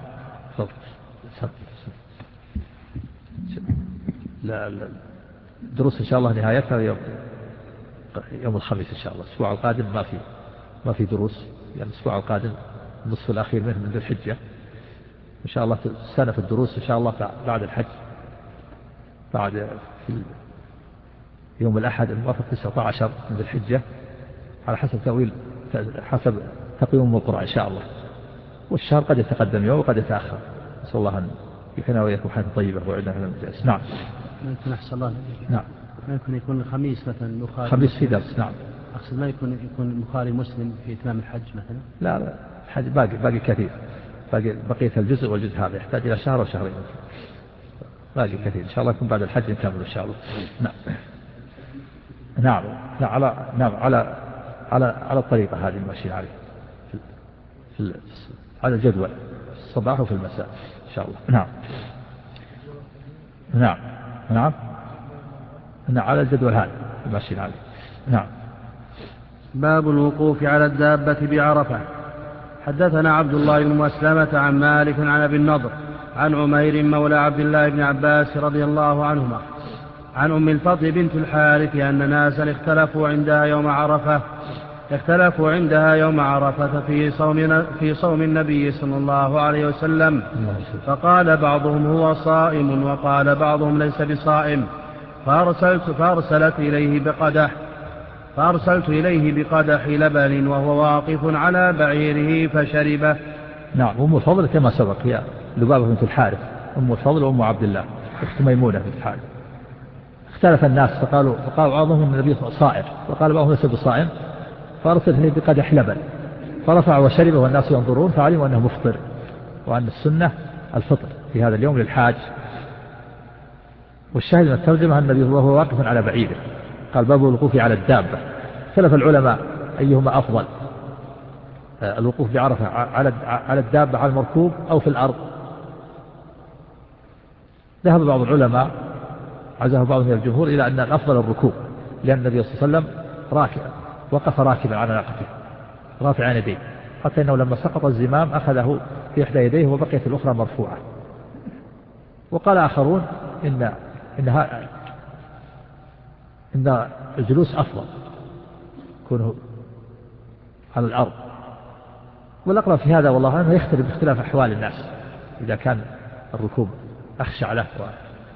لا لا دروس إن شاء الله نهايتها يوم يوم الخميس إن شاء الله. الأسبوع القادم ما في ما في دروس، يعني الأسبوع القادم النصف الأخير منه من ذي الحجة إن شاء الله السنة في الدروس إن شاء الله بعد الحج، بعد في يوم الأحد الموافق تسعة عشر من ذي الحجة على حسب تأويل حسب تقويم القرآن إن شاء الله. والشهر قد يتقدم يوم وقد يتأخر، نسأل الله أن يحيينا وإياكم حياة طيبة وعدنا من المجالس. نعم. ما يكون أحسن الله. نعم. ما يكون يكون الخميس مثلا بخاري خميس في درس. نعم. أقصد ما يكون يكون البخاري مسلم في إتمام الحج مثلا. لا لا الحج باقي باقي كثير، باقي بقية الجزء والجزء هذا يحتاج إلى شهر وشهرين، باقي كثير إن شاء الله يكون بعد الحج نكمل إن شاء الله. نعم. نعم. نعم على نعم على على على الطريقة هذه ماشيين عليه في في على الجدول في الصباح وفي المساء إن شاء الله. نعم. نعم. نعم. نعم على الجدول هذا ماشيين عليه. نعم. باب الوقوف على الدابة بعرفة. حدثنا عبد الله بن مسلمة عن مالك عن أبي النضر عن عمير مولى عبد الله بن عباس رضي الله عنهما عن أم الفضل بنت الحارث أن ناسا اختلفوا عندها يوم عرفة اختلفوا عندها يوم عرفة في صوم في صوم النبي صلى الله عليه وسلم، فقال بعضهم هو صائم وقال بعضهم ليس بصائم، فأرسلت فأرسلت إليه بقدح فأرسلت إليه بقدح لبن وهو واقف على بعيره فشربه. نعم. أم الفضل كما سبق هي لبابة بنت الحارث، أم الفضل وأم عبد الله أخت ميمونة بنت الحارث. اختلف الناس فقالوا فقال بعضهم النبي صائم وقال بعضهم ليس بصائم، فأرسل إليه بقدح لبن فرفع وشربه والناس ينظرون فعلموا أنه مفطر، وأن السنة الفطر في هذا اليوم للحاج. والشاهد من الترجمة أن النبي وهو واقف على بعيره، قال باب الوقوف على الدابة. اختلف العلماء أيهما أفضل، الوقوف بعرفة على على الدابة على المركوب أو في الأرض. ذهب بعض العلماء عزاه بعض من الجمهور إلى أن الأفضل الركوب، لأن النبي صلى الله عليه وسلم راكبا وقف راكبا على ناقته رافعا يديه، حتى إنه لما سقط الزمام أخذه في إحدى يديه وبقيت الأخرى مرفوعة. وقال آخرون إن إنها إن الجلوس أفضل يكون على الأرض. والأقرب في هذا والله أنه يختلف باختلاف أحوال الناس، إذا كان الركوب أخشع له و...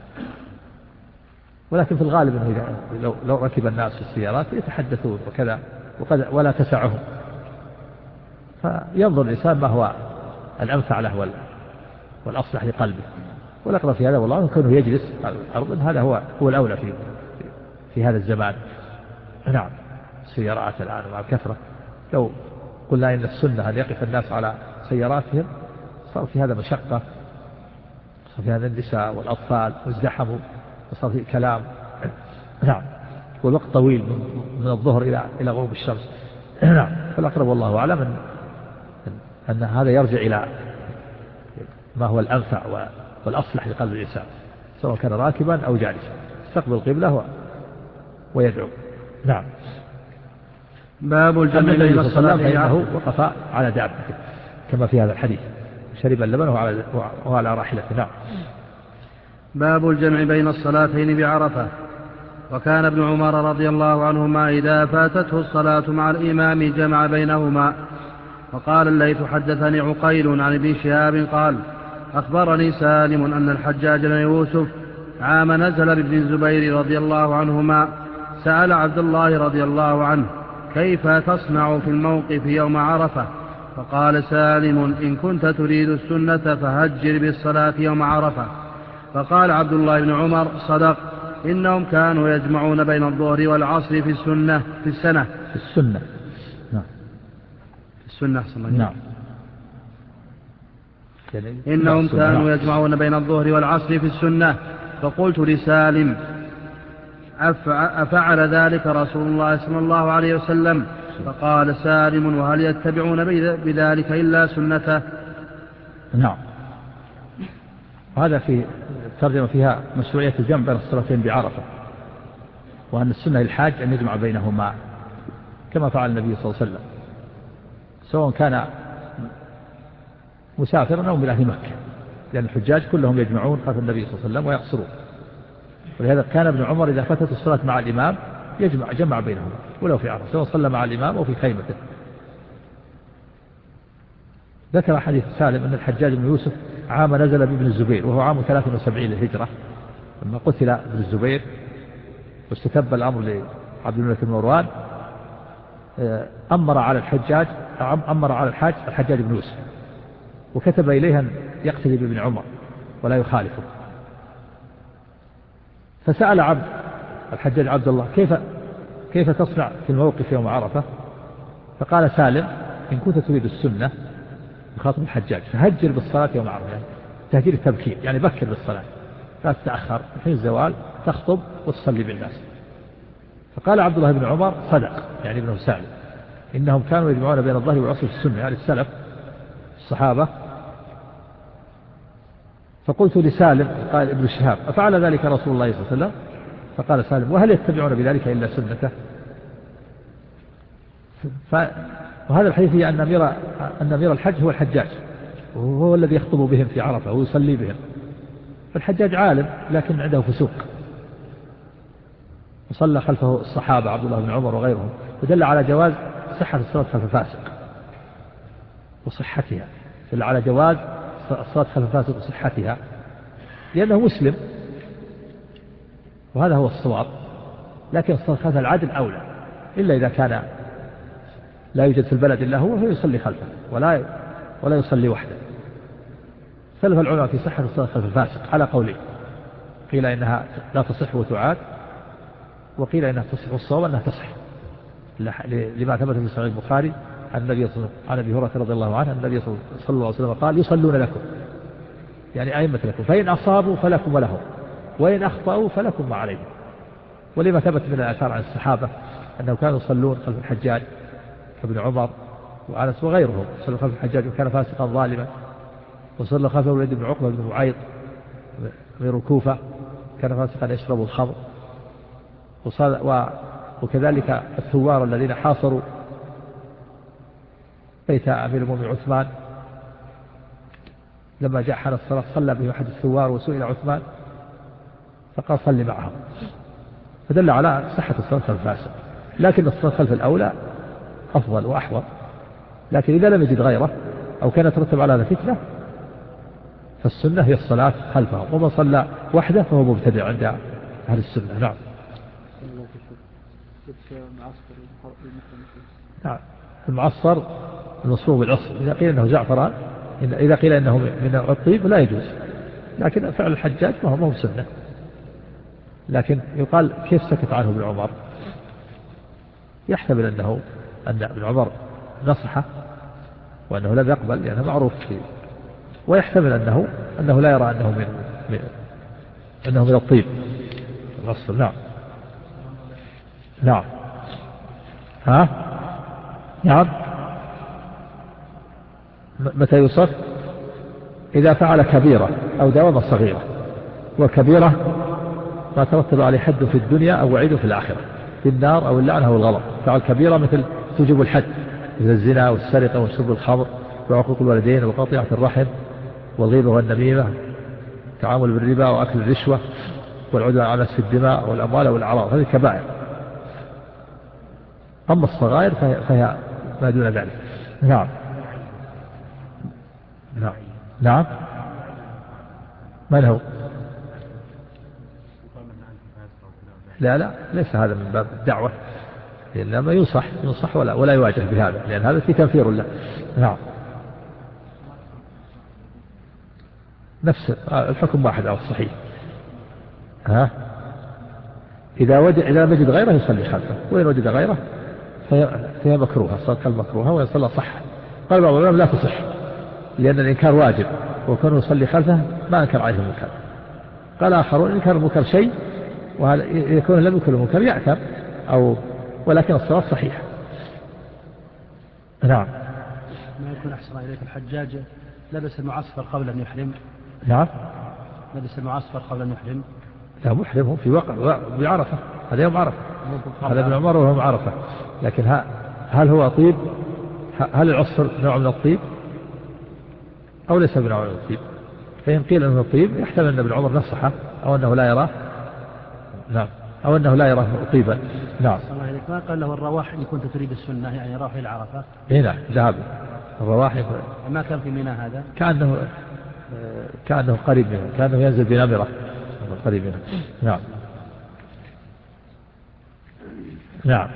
ولكن في الغالب أنه لو, لو ركب الناس في السيارات يتحدثون وكذا وقد ولا تسعهم، فينظر الإنسان ما هو الأنفع له وال... والأصلح لقلبه. والأقرب في هذا والله أنه كونه يجلس على الأرض، هذا هو هو الأولى في في هذا الزمان. نعم. السيارات الآن مع الكثرة، لو قلنا إن السنة أن يقف الناس على سياراتهم صار في هذا مشقة، صار في هذا النساء والأطفال وازدحموا وصار في كلام. نعم. والوقت طويل من الظهر إلى إلى غروب الشمس. نعم. فالأقرب والله أعلم أن أن هذا يرجع إلى ما هو الأنفع والأصلح لقلب الإنسان، سواء كان راكبا أو جالسا، يستقبل القبلة ويدعو. نعم. باب الجمع بين الصلاة فإنه وقف على دابته كما في هذا الحديث، شرب اللبن وعلى, وعلى راحلته. نعم. باب الجمع بين الصلاتين بعرفة. وكان ابن عمر رضي الله عنهما إذا فاتته الصلاة مع الإمام جمع بينهما. وقال الليث حدثني عقيل عن ابن شهاب قال أخبرني سالم أن الحجاج بن يوسف عام نزل بابن الزبير رضي الله عنهما سأل عبد الله رضي الله عنه كيف تصنع في الموقف يوم عرفة؟ فقال سالم إن كنت تريد السنة فهجر بالصلاة يوم عرفة، فقال عبد الله بن عمر صدق إنهم كانوا يجمعون بين الظهر والعصر في السنة في السنة في السنة نعم في السنة نعم يعني إنهم كانوا يجمعون بين الظهر والعصر في السنة. فقلت لسالم أفعل ذلك رسول الله صلى الله عليه وسلم؟ فقال سالم وهل يتبعون بذلك إلا سنته؟ نعم. هذا في ترجمة فيها مشروعية الجمع بين الصلاتين بعرفة، وأن السنة للحاج أن يجمع بينهما كما فعل النبي صلى الله عليه وسلم، سواء كان مسافرا أو من أهل مكة، لأن الحجاج كلهم يجمعون خلف النبي صلى الله عليه وسلم ويقصرون. ولهذا كان ابن عمر إذا فاتت الصلاة مع الإمام يجمع جمع بينهما ولو في عرفة، سواء صلى مع الإمام أو في خيمته. ذكر حديث سالم أن الحجاج بن يوسف عام نزل بابن الزبير وهو عام ثلاث وسبعين للهجرة، لما قتل ابن الزبير واستتب الأمر لعبد الملك بن مروان، أمر على الحجاج أمر على الحاج الحجاج بن يوسف، وكتب إليه أن يقتدي بابن عمر ولا يخالفه. فسأل عبد الحجاج عبد الله كيف كيف تصنع في الموقف يوم عرفة؟ فقال سالم إن كنت تريد السنة يخاطب الحجاج فهجر بالصلاة يوم عرفة، يعني تهجير التبكير، يعني بكر بالصلاة لا تتأخر حين الزوال تخطب وتصلي بالناس. فقال عبد الله بن عمر صدق، يعني ابنه سالم، إنهم كانوا يجمعون بين الظهر والعصر في السنة، يعني السلف الصحابة. فقلت لسالم قال ابن شهاب أفعل ذلك رسول الله صلى الله عليه وسلم؟ فقال سالم وهل يتبعون بذلك إلا سنته؟ ف... وهذا الحديث هي أن أمير أن أمير الحج هو الحجاج، وهو الذي يخطب بهم في عرفة ويصلي بهم. فالحجاج عالم لكن عنده فسوق، وصلى خلفه الصحابة عبد الله بن عمر وغيرهم، فدل على جواز صحة الصلاة خلف الفاسق وصحتها، دل على جواز الصلاة خلف الفاسق وصحتها لأنه مسلم، وهذا هو الصواب. لكن الصلاة خلف العادل أولى، إلا إذا كان لا يوجد في البلد إلا هو فيصلي خلفه ولا ولا يصلي وحده. اختلف العلماء في صحة الصلاة خلف الفاسق على قولين، قيل إنها لا تصح وتعاد، وقيل إنها تصح، والصواب أنها تصح لما ثبت في صحيح البخاري عن النبي عن أبي هريرة رضي الله عنه أن النبي صلى الله عليه وسلم قال يصلون لكم، يعني أئمة لكم، فإن أصابوا فلكم ولهم وإن أخطأوا فلكم ما عليهم. ولما ثبت من الآثار عن الصحابة أنه كانوا يصلون خلف الحجاج ابن عمر وأنس وغيرهم، صلوا خلف الحجاج وكان فاسقا ظالما، وصلى خلفه الوليد بن عقبة بن معيط أمير الكوفة كان فاسقا يشرب الخمر، وكذلك الثوار الذين حاصروا بيت أمير المؤمنين عثمان لما جاء حان الصلاة صلى به أحد الثوار وسئل عثمان فقال صلي معهم، فدل على صحة الصلاة خلف الفاسق. لكن الصلاة خلف الأولى أفضل وأحوط، لكن إذا لم يجد غيره أو كان يترتب على هذا فتنة فالسنة هي الصلاة خلفه، ومن صلى وحده فهو مبتدع عند أهل السنة. نعم. نعم. المعصر المصفوف بالعصر إذا قيل إنه زعفران، إذا قيل إنه من الطيب لا يجوز، لكن فعل الحجاج ما هو سنة. لكن يقال كيف سكت عنه ابن عمر؟ يحتمل أنه أن ابن عمر نصحه وأنه لم يقبل لأنه معروف فيه، ويحتمل أنه أنه لا يرى أنه من, من أنه من الطيب العصر. نعم. نعم. ها؟ نعم. متى يوصف؟ إذا فعل كبيرة أو دوام صغيرة، وكبيرة ما ترتب عليه حد في الدنيا أو وعيد في الآخرة في النار أو اللعنة أو الغضب. فعل كبيرة مثل توجب الحد، مثل الزنا والسرقة وشرب الخمر وعقوق الوالدين وقطيعة الرحم والغيبة والنميمة، تعامل بالربا وأكل الرشوة والعدوان على نفس الدماء والأموال والأعراض، هذه كبائر. أما الصغائر فهي, فهي ما دون ذلك. نعم. نعم. نعم. من هو؟ لا لا ليس هذا من باب الدعوة، إنما ينصح ينصح ولا ولا يواجه بهذا، لأن هذا في تنفير له. نعم. نفس الحكم واحد أو الصحيح. ها إذا وجد إذا وجد غيره يصلي خلفه، وإن وجد غيره فهي مكروهة، صلاة المكروهة، وإن صلى صح. قال بعض العلماء لا تصح لأن الإنكار واجب، وكونه يصلي خلفه ما أنكر عليه المنكر. قال آخرون إنكار المنكر شيء، وهذا يكون لم يكن المنكر يأثم أو ولكن الصلاة صحيحة. نعم. ما يكون أحسن إليك الحجاج لبس المعصفر قبل أن يحرم؟ نعم. لبس المعصفر قبل أن يحرم؟ لا، محرم في وقع بعرفة، هذا يوم عرفة، هذا ابن عمر وهم عرفة. لكن هل هو طيب؟ هل العصفر نوع من الطيب أو ليس بنوع من الطيب؟ فإن قيل أنه طيب يحتمل أن ابن عمر نصحه أو أنه لا يراه. نعم. أو أنه لا يراه طيبا. نعم. ما قال له الرواح إن كنت تريد السنة يعني راح إلى عرفة؟ هنا ذهب الرواح ما كان في منى هذا؟ كأنه كأنه قريب منه، كأنه ينزل بنمرة قريب منه. نعم. نعم.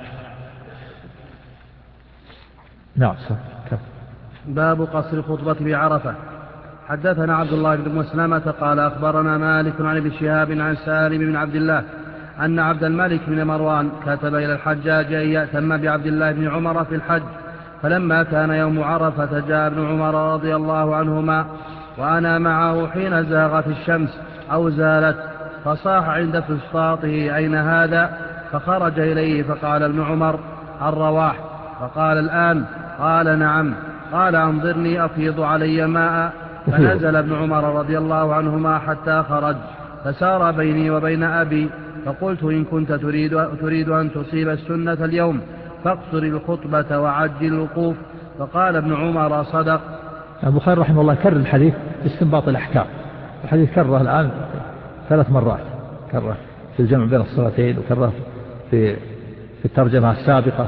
نعم. باب قصر الخطبة بعرفة. حدثنا عبد الله بن مسلمة قال أخبرنا مالك عن ابن شهاب عن سالم بن عبد الله أن عبد الملك بن مروان كتب إلى الحجاج أن يأتم بعبد الله بن عمر في الحج، فلما كان يوم عرفة جاء ابن عمر رضي الله عنهما وأنا معه حين زاغت الشمس أو زالت، فصاح عند فسطاطه أين هذا؟ فخرج إليه فقال ابن عمر الرواح، فقال الآن؟ قال نعم. قال أنظرني أفيض علي ماء. فنزل ابن عمر رضي الله عنهما حتى خرج، فسار بيني وبين أبي، فقلت إن كنت تريد, تريد أن تصيب السنة اليوم فاقصر الخطبة وعجل الوقوف. فقال ابن عمر صدق. البخاري رحمه الله كرر الحديث باستنباط الأحكام. الحديث كرره الآن ثلاث مرات، كرره في الجمع بين الصلاتين، وكرره في في الترجمة السابقة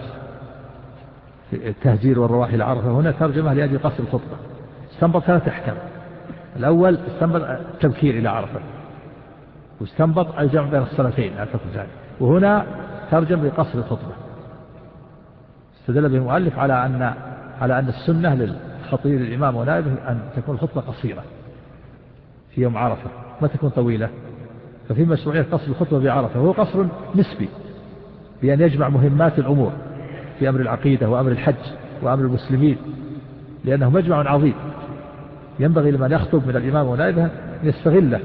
في التهجير والرواح إلى عرفة. هنا ترجمة لأجل قصر الخطبة، استنبط ثلاث أحكام. الأول استنبط التبكير إلى عرفة، واستنبط الجمع بين الصلاتين الحكم ذلك، وهنا ترجم بقصر الخطبة. استدل به المؤلف على أن على أن السنة للخطيب الإمام ونائبه أن تكون الخطبة قصيرة في يوم عرفة، ما تكون طويلة. ففي مشروعية قصر الخطبة بعرفة، وهو قصر نسبي بأن يجمع مهمات الأمور في أمر العقيدة وأمر الحج وأمر المسلمين، لأنه مجمع عظيم ينبغي لمن يخطب من الإمام ونائبه أن يستغله.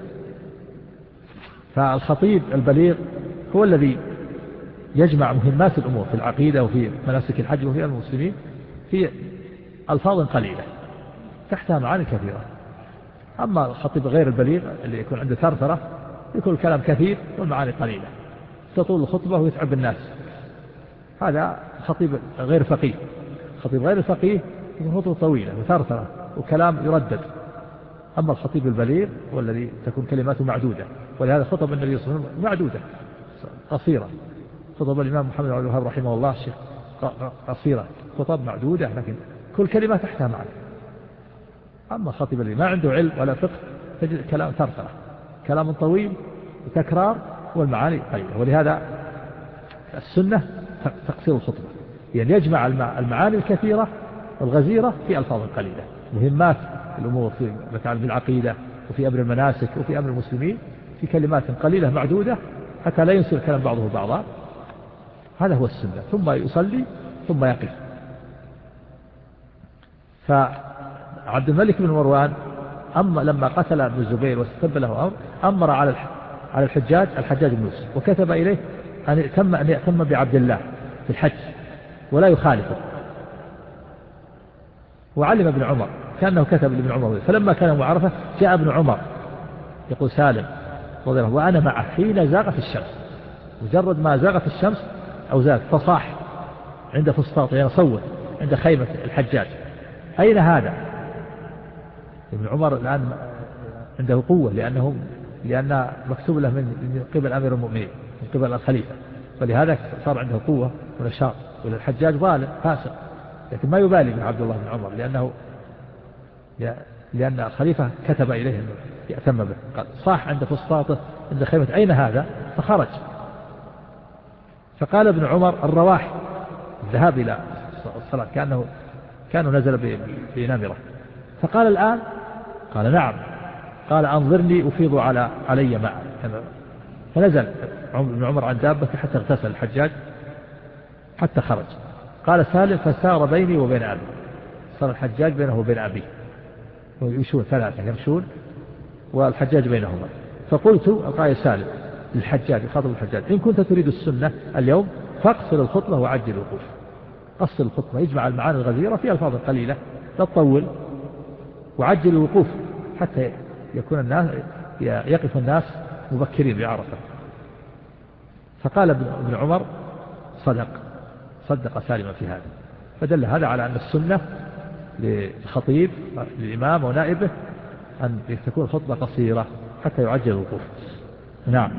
فالخطيب البليغ هو الذي يجمع مهمات الأمور في العقيدة وفي مناسك الحج وفي أمر المسلمين في ألفاظ قليلة تحتها معاني كثيرة. أما الخطيب غير البليغ اللي يكون عنده ثرثرة يكون الكلام كثير والمعاني قليلة، تطول الخطبة ويتعب الناس. هذا خطيب غير فقيه. خطيب غير الفقيه يكون خطبة طويلة وثرثرة وكلام يردد. أما الخطيب البليغ والذي تكون كلماته معدودة، ولهذا خطب النبي صلى الله عليه وسلم معدودة قصيرة. خطب الإمام محمد بن عبد الوهاب رحمه الله الشيخ قصيرة، خطب معدودة لكن كل كلمة تحتها معنى. أما الخطيب الذي ما عنده علم ولا فقه تجد كلام ثرثرة، كلام طويل وتكرار والمعاني قليلة. ولهذا السنة تقصير الخطبة، يعني يجمع المعاني الكثيرة والغزيرة في ألفاظ قليلة، مهمات الأمور في متعلق بالعقيدة وفي أمر المناسك وفي أمر المسلمين في كلمات قليلة معدودة حتى لا ينسى الكلام بعضه بعضا. هذا هو السنة. ثم يصلي ثم يقف. فعبد الملك بن مروان أما لما قتل ابن الزبير واستتب له أمر أمر على على الحجاج الحجاج بن يوسف، وكتب إليه أن يأتم أن يأتم بعبد الله في الحج ولا يخالفه. وعلم ابن عمر كأنه كتب لابن عمر، فلما كان يوم عرفة جاء ابن عمر يقول سالم رضي الله وأنا معه حين زاغت الشمس، مجرد ما زاغت الشمس أو زاغت فصاح عند فسطاط، يعني صوت عند خيمة الحجاج أين هذا؟ ابن عمر الآن عنده قوة لأنه لأن مكتوب له من قبل أمير المؤمنين من قبل الخليفة، فلهذا صار عنده قوة ونشاط. والحجاج ظالم فاسق، لكن ما يبالي من عبد الله بن عمر لأنه لأن الخليفة كتب إليه أنه يأتم به. قال صاح عند فسطاطه عند خيمة أين هذا؟ فخرج. فقال ابن عمر الرواح، الذهاب إلى الصلاة، كأنه كانوا نزل بنمرة. فقال الآن؟ قال نعم. قال أنظرني أفيض على علي معه. فنزل ابن عمر عن دابته حتى اغتسل الحجاج حتى خرج. قال سالم فسار بيني وبين أبي، صار الحجاج بينه وبين أبيه ويمشون ثلاثة يمشون والحجاج بينهما. فقلت القائل سالم للحجاج يخاطب الحجاج إن كنت تريد السنة اليوم فاقصر الخطبة وعجل الوقوف. قصر الخطبة يجمع المعاني الغزيرة في ألفاظ قليلة لا تطول، وعجل الوقوف حتى يكون الناس يقف الناس مبكرين بعرفة. فقال ابن عمر صدق صدق سالما في هذا. فدل هذا على أن السنة للخطيب للإمام ونائبه أن تكون خطبة قصيرة حتى يعجل الوقوف. نعم.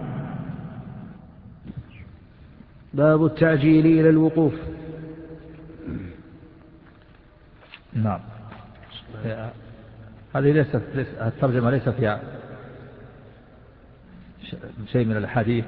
باب التعجيل إلى الوقوف. نعم. هذه ليست الترجمة ليس فيها شيء من الحديث،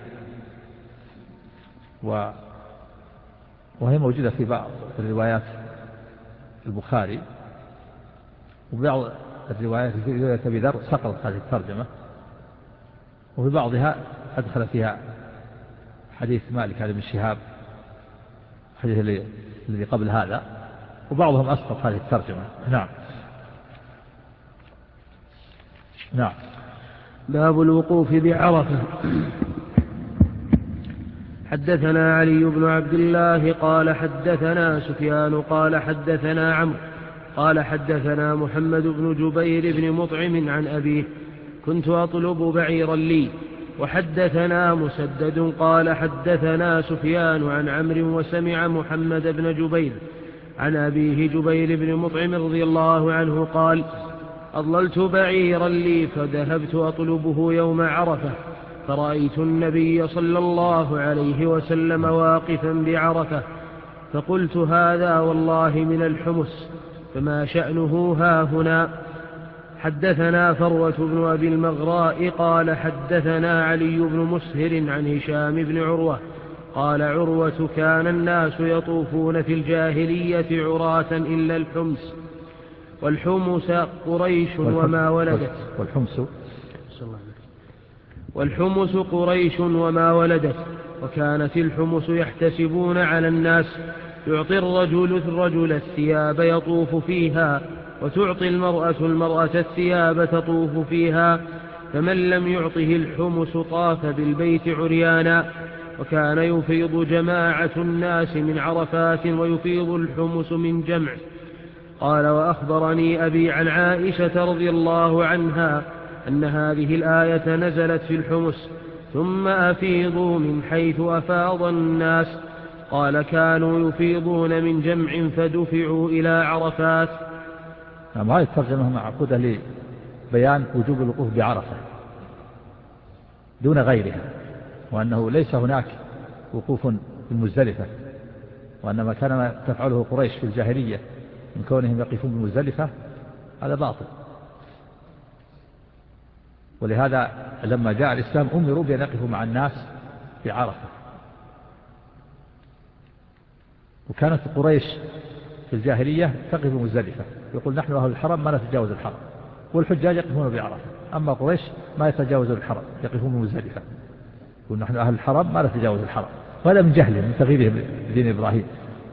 و وهي موجودة في بعض الروايات البخاري، وبعض الروايات في رواية أبي ذر سقطت هذه الترجمة، وفي بعضها أدخل فيها حديث مالك عن ابن شهاب الحديث الذي قبل هذا، وبعضهم أسقط هذه الترجمة. نعم. نعم. باب الوقوف بعرفة. حدثنا علي بن عبد الله قال حدثنا سفيان قال حدثنا عمرو قال حدثنا محمد بن جبير بن مطعم عن أبيه كنت أطلب بعيرا لي. وحدثنا مسدد قال حدثنا سفيان عن عمرو وسمع محمد بن جبير عن أبيه جبير بن مطعم رضي الله عنه قال أضللت بعيرا لي فذهبت أطلبه يوم عرفة فرأيت النبي صلى الله عليه وسلم واقفا بعرفة فقلت هذا والله من الحمص فما شأنه ها هنا. حدثنا فروة بن أبي المغراء قال حدثنا علي بن مسهر عن هشام بن عروة قال عروة كان الناس يطوفون في الجاهلية عراة إلا الحمص والحمص قريش وما ولدت والحمص والحمص قريش وما ولدت. وكانت الحمص يحتسبون على الناس يعطي الرجل الرجل الثياب يطوف فيها وتعطي المرأة المرأة الثياب تطوف فيها، فمن لم يعطه الحمص طاف بالبيت عريانا. وكان يفيض جماعة الناس من عرفات ويفيض الحمص من جمع. قال وأخبرني أبي عن عائشة رضي الله عنها أن هذه الآية نزلت في الحمص ثم أفيضوا من حيث أفاض الناس. قال كانوا يفيضون من جمع فدفعوا إلى عرفات. نعم. هذه الترجمة معقودة لبيان وجوب الوقوف بعرفة دون غيرها، وأنه ليس هناك وقوف بمزدلفة، وأنما كان ما تفعله قريش في الجاهلية من كونهم يقفون بمزدلفة هذا باطل. ولهذا لما جاء الإسلام أمروا بأن يقفوا مع الناس في عرفة. وكانت قريش في الجاهلية تقف بمزدلفة، يقول نحن أهل الحرم ما نتجاوز الحرم، والحجاج يقفون بعرفة. أما قريش ما يتجاوزون الحرم يقفون بمزدلفة، يقول نحن أهل الحرم ما نتجاوز الحرم. وهذا من جهلهم من تغييرهم بدين إبراهيم.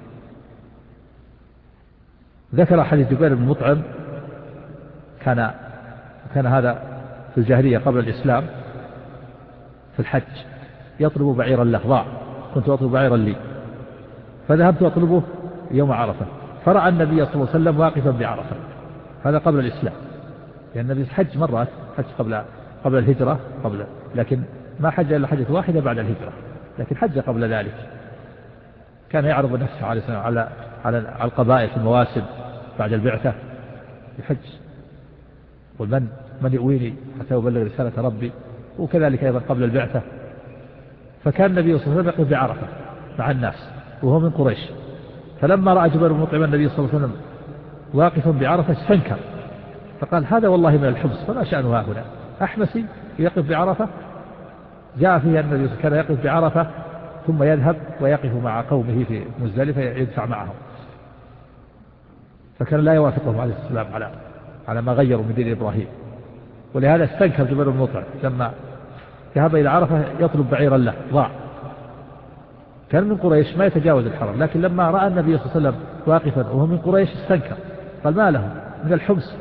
ذكر حديث جبير بن مطعم كان كان هذا في الجاهلية قبل الإسلام في الحج يطلب بعيرا له ضاع، كنت أطلب بعيرا لي فذهبت أطلبه يوم عرفة فرأى النبي صلى الله عليه وسلم واقفا بعرفة. هذا قبل الإسلام، لأن النبي حج مرات حج قبل قبل الهجرة قبل لكن ما حج إلا حجة واحدة بعد الهجرة، لكن حج قبل ذلك. كان يعرض نفسه عليه السلام على على على القبائل في المواسم بعد البعثة يحج، ومن من يؤويني حتى يبلغ رسالة ربي، وكذلك أيضا قبل البعثة. فكان النبي صلى الله عليه وسلم يقف بعرفة مع الناس وهو من قريش. فلما رأى جبير بن مطعم النبي صلى الله عليه وسلم واقفا بعرفة استنكر فقال هذا والله من الحمص فما شأنه ها هنا، أحمسي يقف بعرفة. جاء فيها النبي كان يقف بعرفة ثم يذهب ويقف مع قومه في مزدلفة يدفع معهم، فكان لا يوافقهم عليه السلام على على ما غيروا من دين إبراهيم. ولهذا استنكر جبير بن مطعم لما ذهب إلى عرفة يطلب بعيرا له ضاع، كان من قريش ما يتجاوز الحرم، لكن لما رأى النبي صلى الله عليه وسلم واقفا وهو من قريش استنكر، قال ما له من الحمص.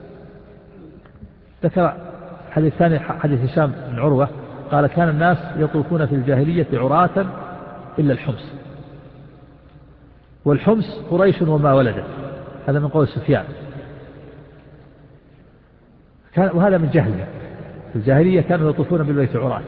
ذكر حديث ثاني حديث هشام بن عروة قال كان الناس يطوفون في الجاهلية عراة إلا الحمص، والحمص قريش وما ولدت، هذا من قول سفيان. وهذا من جهله، في الجاهلية كانوا يطوفون بالبيت عراة،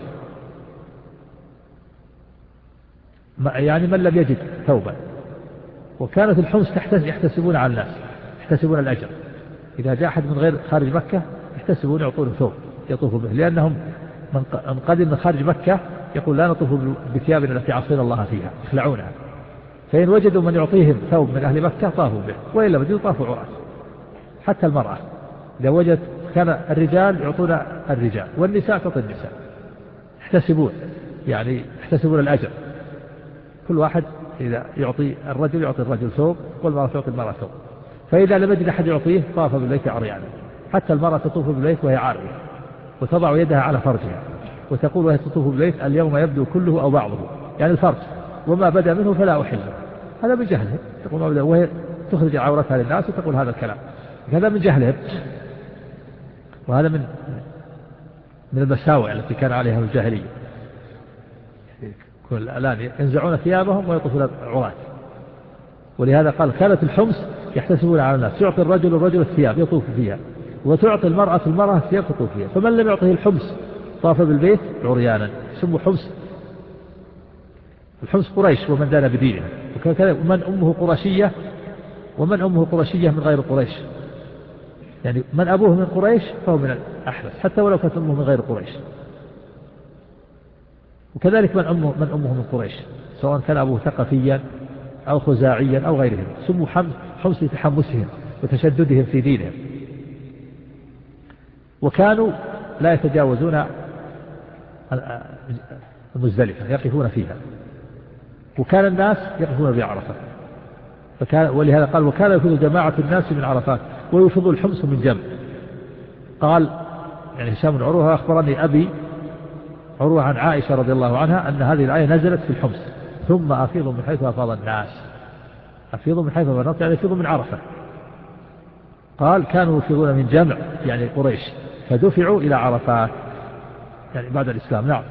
يعني من لم يجد ثوبا. وكانت الحمص يحتسبون على الناس، يحتسبون الأجر، إذا جاء أحد من غير خارج مكة يحتسبون يعطونه ثوب يطوف به، لأنهم من قدم من خارج مكة يقول لا نطوف بثيابنا التي عصينا الله فيها، يخلعونها. فإن وجدوا من يعطيهم ثوب من أهل مكة طافوا به، وإلا بدوا طافوا عراة. حتى المرأة إذا وجدت، كان الرجال يعطون الرجال والنساء تعطي النساء، يحتسبون يعني يحتسبون الأجر، كل واحد إذا يعطي الرجل يعطي الرجل ثوب والمرأة تعطي المرأة ثوب. فإذا لم يجد أحد يعطيه طاف بالبيت عريانا. حتى المرأة تطوف بالبيت وهي عارية وتضع يدها على فرجها وتقول وهي تطوف بالبيت اليوم يبدو كله أو بعضه، يعني الفرج، وما بدا منه فلا أحله. هذا من جهلهم، تقول ما بدا، وهي تخرج عورتها للناس وتقول هذا الكلام، هذا من جهلهم. وهذا من من المساوئ التي كان عليها الجاهلية، كل الآن ينزعون ثيابهم ويطوفون عراة. ولهذا قال كانت الحمص يحتسبون على الناس، يعطي الرجل الرجل الثياب يطوف فيها، وتعطي المرأة المرأة الثياب تطوف فيها. فمن لم يعطه الحمص طاف بالبيت عريانا، سموا حمص. الحمص قريش ومن دان بدينها، ومن أمه قرشية ومن أمه قرشية من غير قريش، يعني من أبوه من قريش فهو من الأحرس حتى ولو كانت أمه من غير قريش. وكذلك من أمه من أمه من قريش سواء كان أبوه ثقفيا أو خزاعيا أو غيرهم، سموا حمص لتحمسهم وتشددهم في دينهم. وكانوا لا يتجاوزون المزدلفة، يقفون فيها، وكان الناس يقفون بعرفة. فكان ولهذا قال وكان يفضل جماعة الناس من عرفات ويفضل الحمص من جنب. قال يعني هشام بن عروة أخبرني أبي عروة عن عائشة رضي الله عنها أن هذه الآية نزلت في الحمص ثم أفيضوا من حيث أفاض الناس. أفيضوا من حيث أفاض الناس يعني يفيضوا من عرفة. قال كانوا يفيضون من جمع يعني قريش فدفعوا إلى عرفات يعني بعد الإسلام. نعم.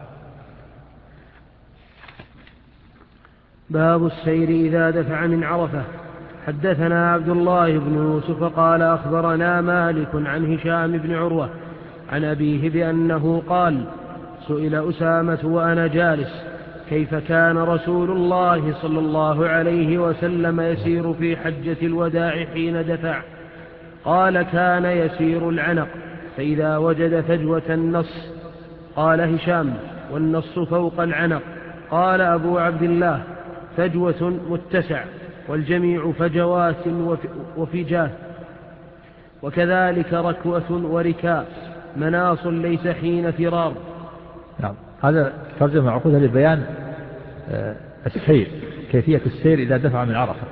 باب السير إذا دفع من عرفة. حدثنا عبد الله بن يوسف قال أخبرنا مالك عن هشام بن عروة عن أبيه بأنه قال سئل أسامة وأنا جالس كيف كان رسول الله صلى الله عليه وسلم يسير في حجة الوداع حين دفع؟ قال كان يسير العنق فإذا وجد فجوة النص. قال هشام والنص فوق العنق. قال أبو عبد الله فجوة متسع والجميع فجوات وفجاه، وكذلك ركوة وركاء مناص ليس حين فرار. نعم. هذا ترجمة عقودها لبيان السير، كيفية السير إذا دفع من عرفة.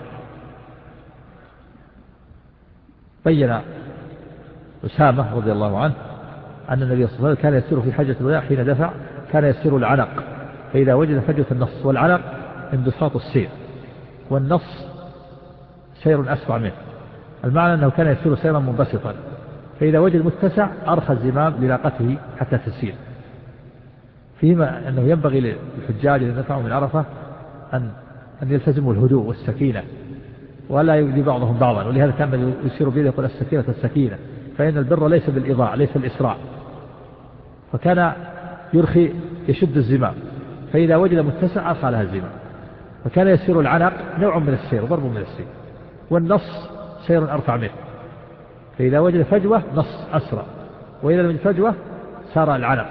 بين أسامة رضي الله عنه أن النبي صلى الله عليه وسلم كان يسير في حجة الوداع حين دفع كان يسير العنق فإذا وجد فجوة النص. والعنق انبساط السير، والنص سير أسرع منه. المعنى أنه كان يسير سيرا منبسطا، فإذا وجد متسع أرخى الزمام للاقته حتى تسير. فيما أنه ينبغي للحجاج إذا دفعوا من عرفة أن أن يلتزموا الهدوء والسكينة ولا يؤذي بعضهم بعضا. ولهذا كان يسير بيده يقول السكينة السكينة، فإن البر ليس بالإضاع ليس الإسراع. فكان يرخي يشد الزمام، فإذا وجد متسع أرخى لها الزمام. فكان يسير العنق نوع من السير ضرب من السير، والنص سير أرفع منه، فإذا وجد فجوة نص أسرع، وإذا لم يجد فجوة سار العنق.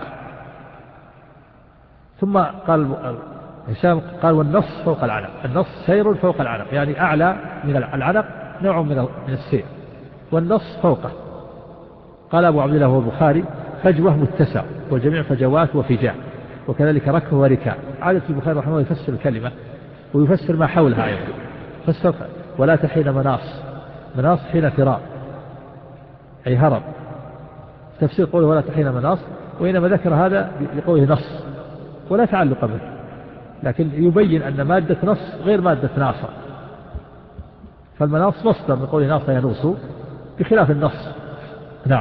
ثم قال هشام قال والنص فوق العنق، النص سير فوق العنق يعني أعلى من العنق نوع من السير، والنص فوقه. قال أبو عبد الله هو البخاري فجوة متسع والجميع فجوات وفجاه، وكذلك ركوة وركاء. عادة البخاري رحمه الله يفسر الكلمة ويفسر ما حولها أيضا. فسر ولا تحين مناص، مناص حين فرار أي هرب، تفسير قوله ولا تحين مناص، وإنما ذكر هذا لقوله نص ولا تعلق به، لكن يبين أن مادة نص غير مادة ناصة، فالمناص مصدر من قوله ناص ينوص بخلاف النص. نعم.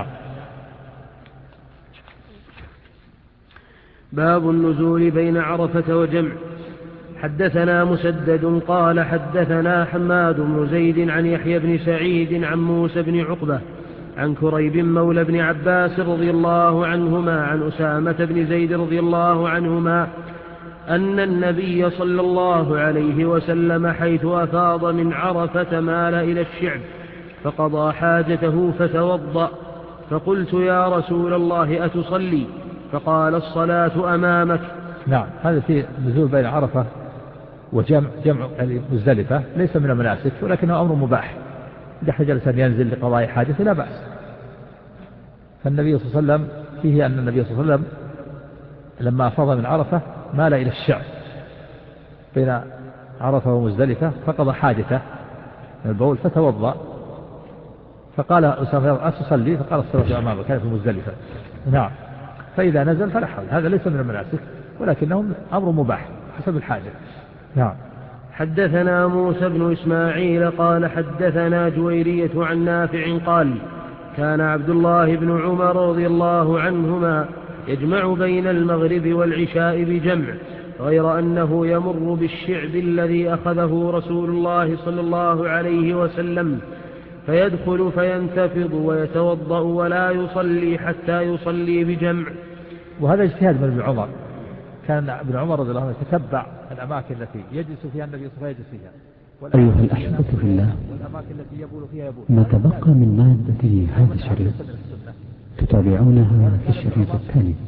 باب النزول بين عرفة وجمع. حدثنا مسدد قال حدثنا حماد بن زيد عن يحيى بن سعيد عن موسى بن عقبة عن كريب مولى بن عباس رضي الله عنهما عن أسامة بن زيد رضي الله عنهما أن النبي صلى الله عليه وسلم حيث أفاض من عرفة مال إلى الشعب فقضى حاجته فتوضأ، فقلت يا رسول الله أتصلي؟ فقال الصلاة أمامك. نعم. هذا في نزول بين عرفة وجمع جمع مزدلفة ليس من المناسك، ولكنه أمر مباح إذا احتاج الإنسان ينزل لقضاء حاجته لا بأس. فالنبي صلى الله عليه وسلم فيه أن النبي صلى الله عليه وسلم لما أفاض من عرفة مال إلى الشعب بين عرفة ومزدلفة فقضى حاجته من البول فتوضأ، فقال أسامة أتصلي؟ فقال الصلاة أمامك، كان في مزدلفة. نعم. فإذا نزل فلا حول، هذا ليس من المناسك ولكنه أمر مباح حسب الحاجة. نعم. حدثنا موسى بن إسماعيل قال حدثنا جويرية عن نافع قال كان عبد الله بن عمر رضي الله عنهما يجمع بين المغرب والعشاء بجمع، غير أنه يمر بالشعب الذي أخذه رسول الله صلى الله عليه وسلم فيدخل فينتفض ويتوضأ ولا يصلي حتى يصلي بجمع. وهذا اجتهاد من ابن عمر، كان ابن عمر رضي الله عنه يتتبع الأماكن التي يجلس فيها النبي صلى الله عليه وسلم فيجلس فيها، أيها الأحبة في الله، والأماكن التي يبول فيها يبول. ما تبقى من مادة هذا الشريط تتابعونها في الشريط التالي.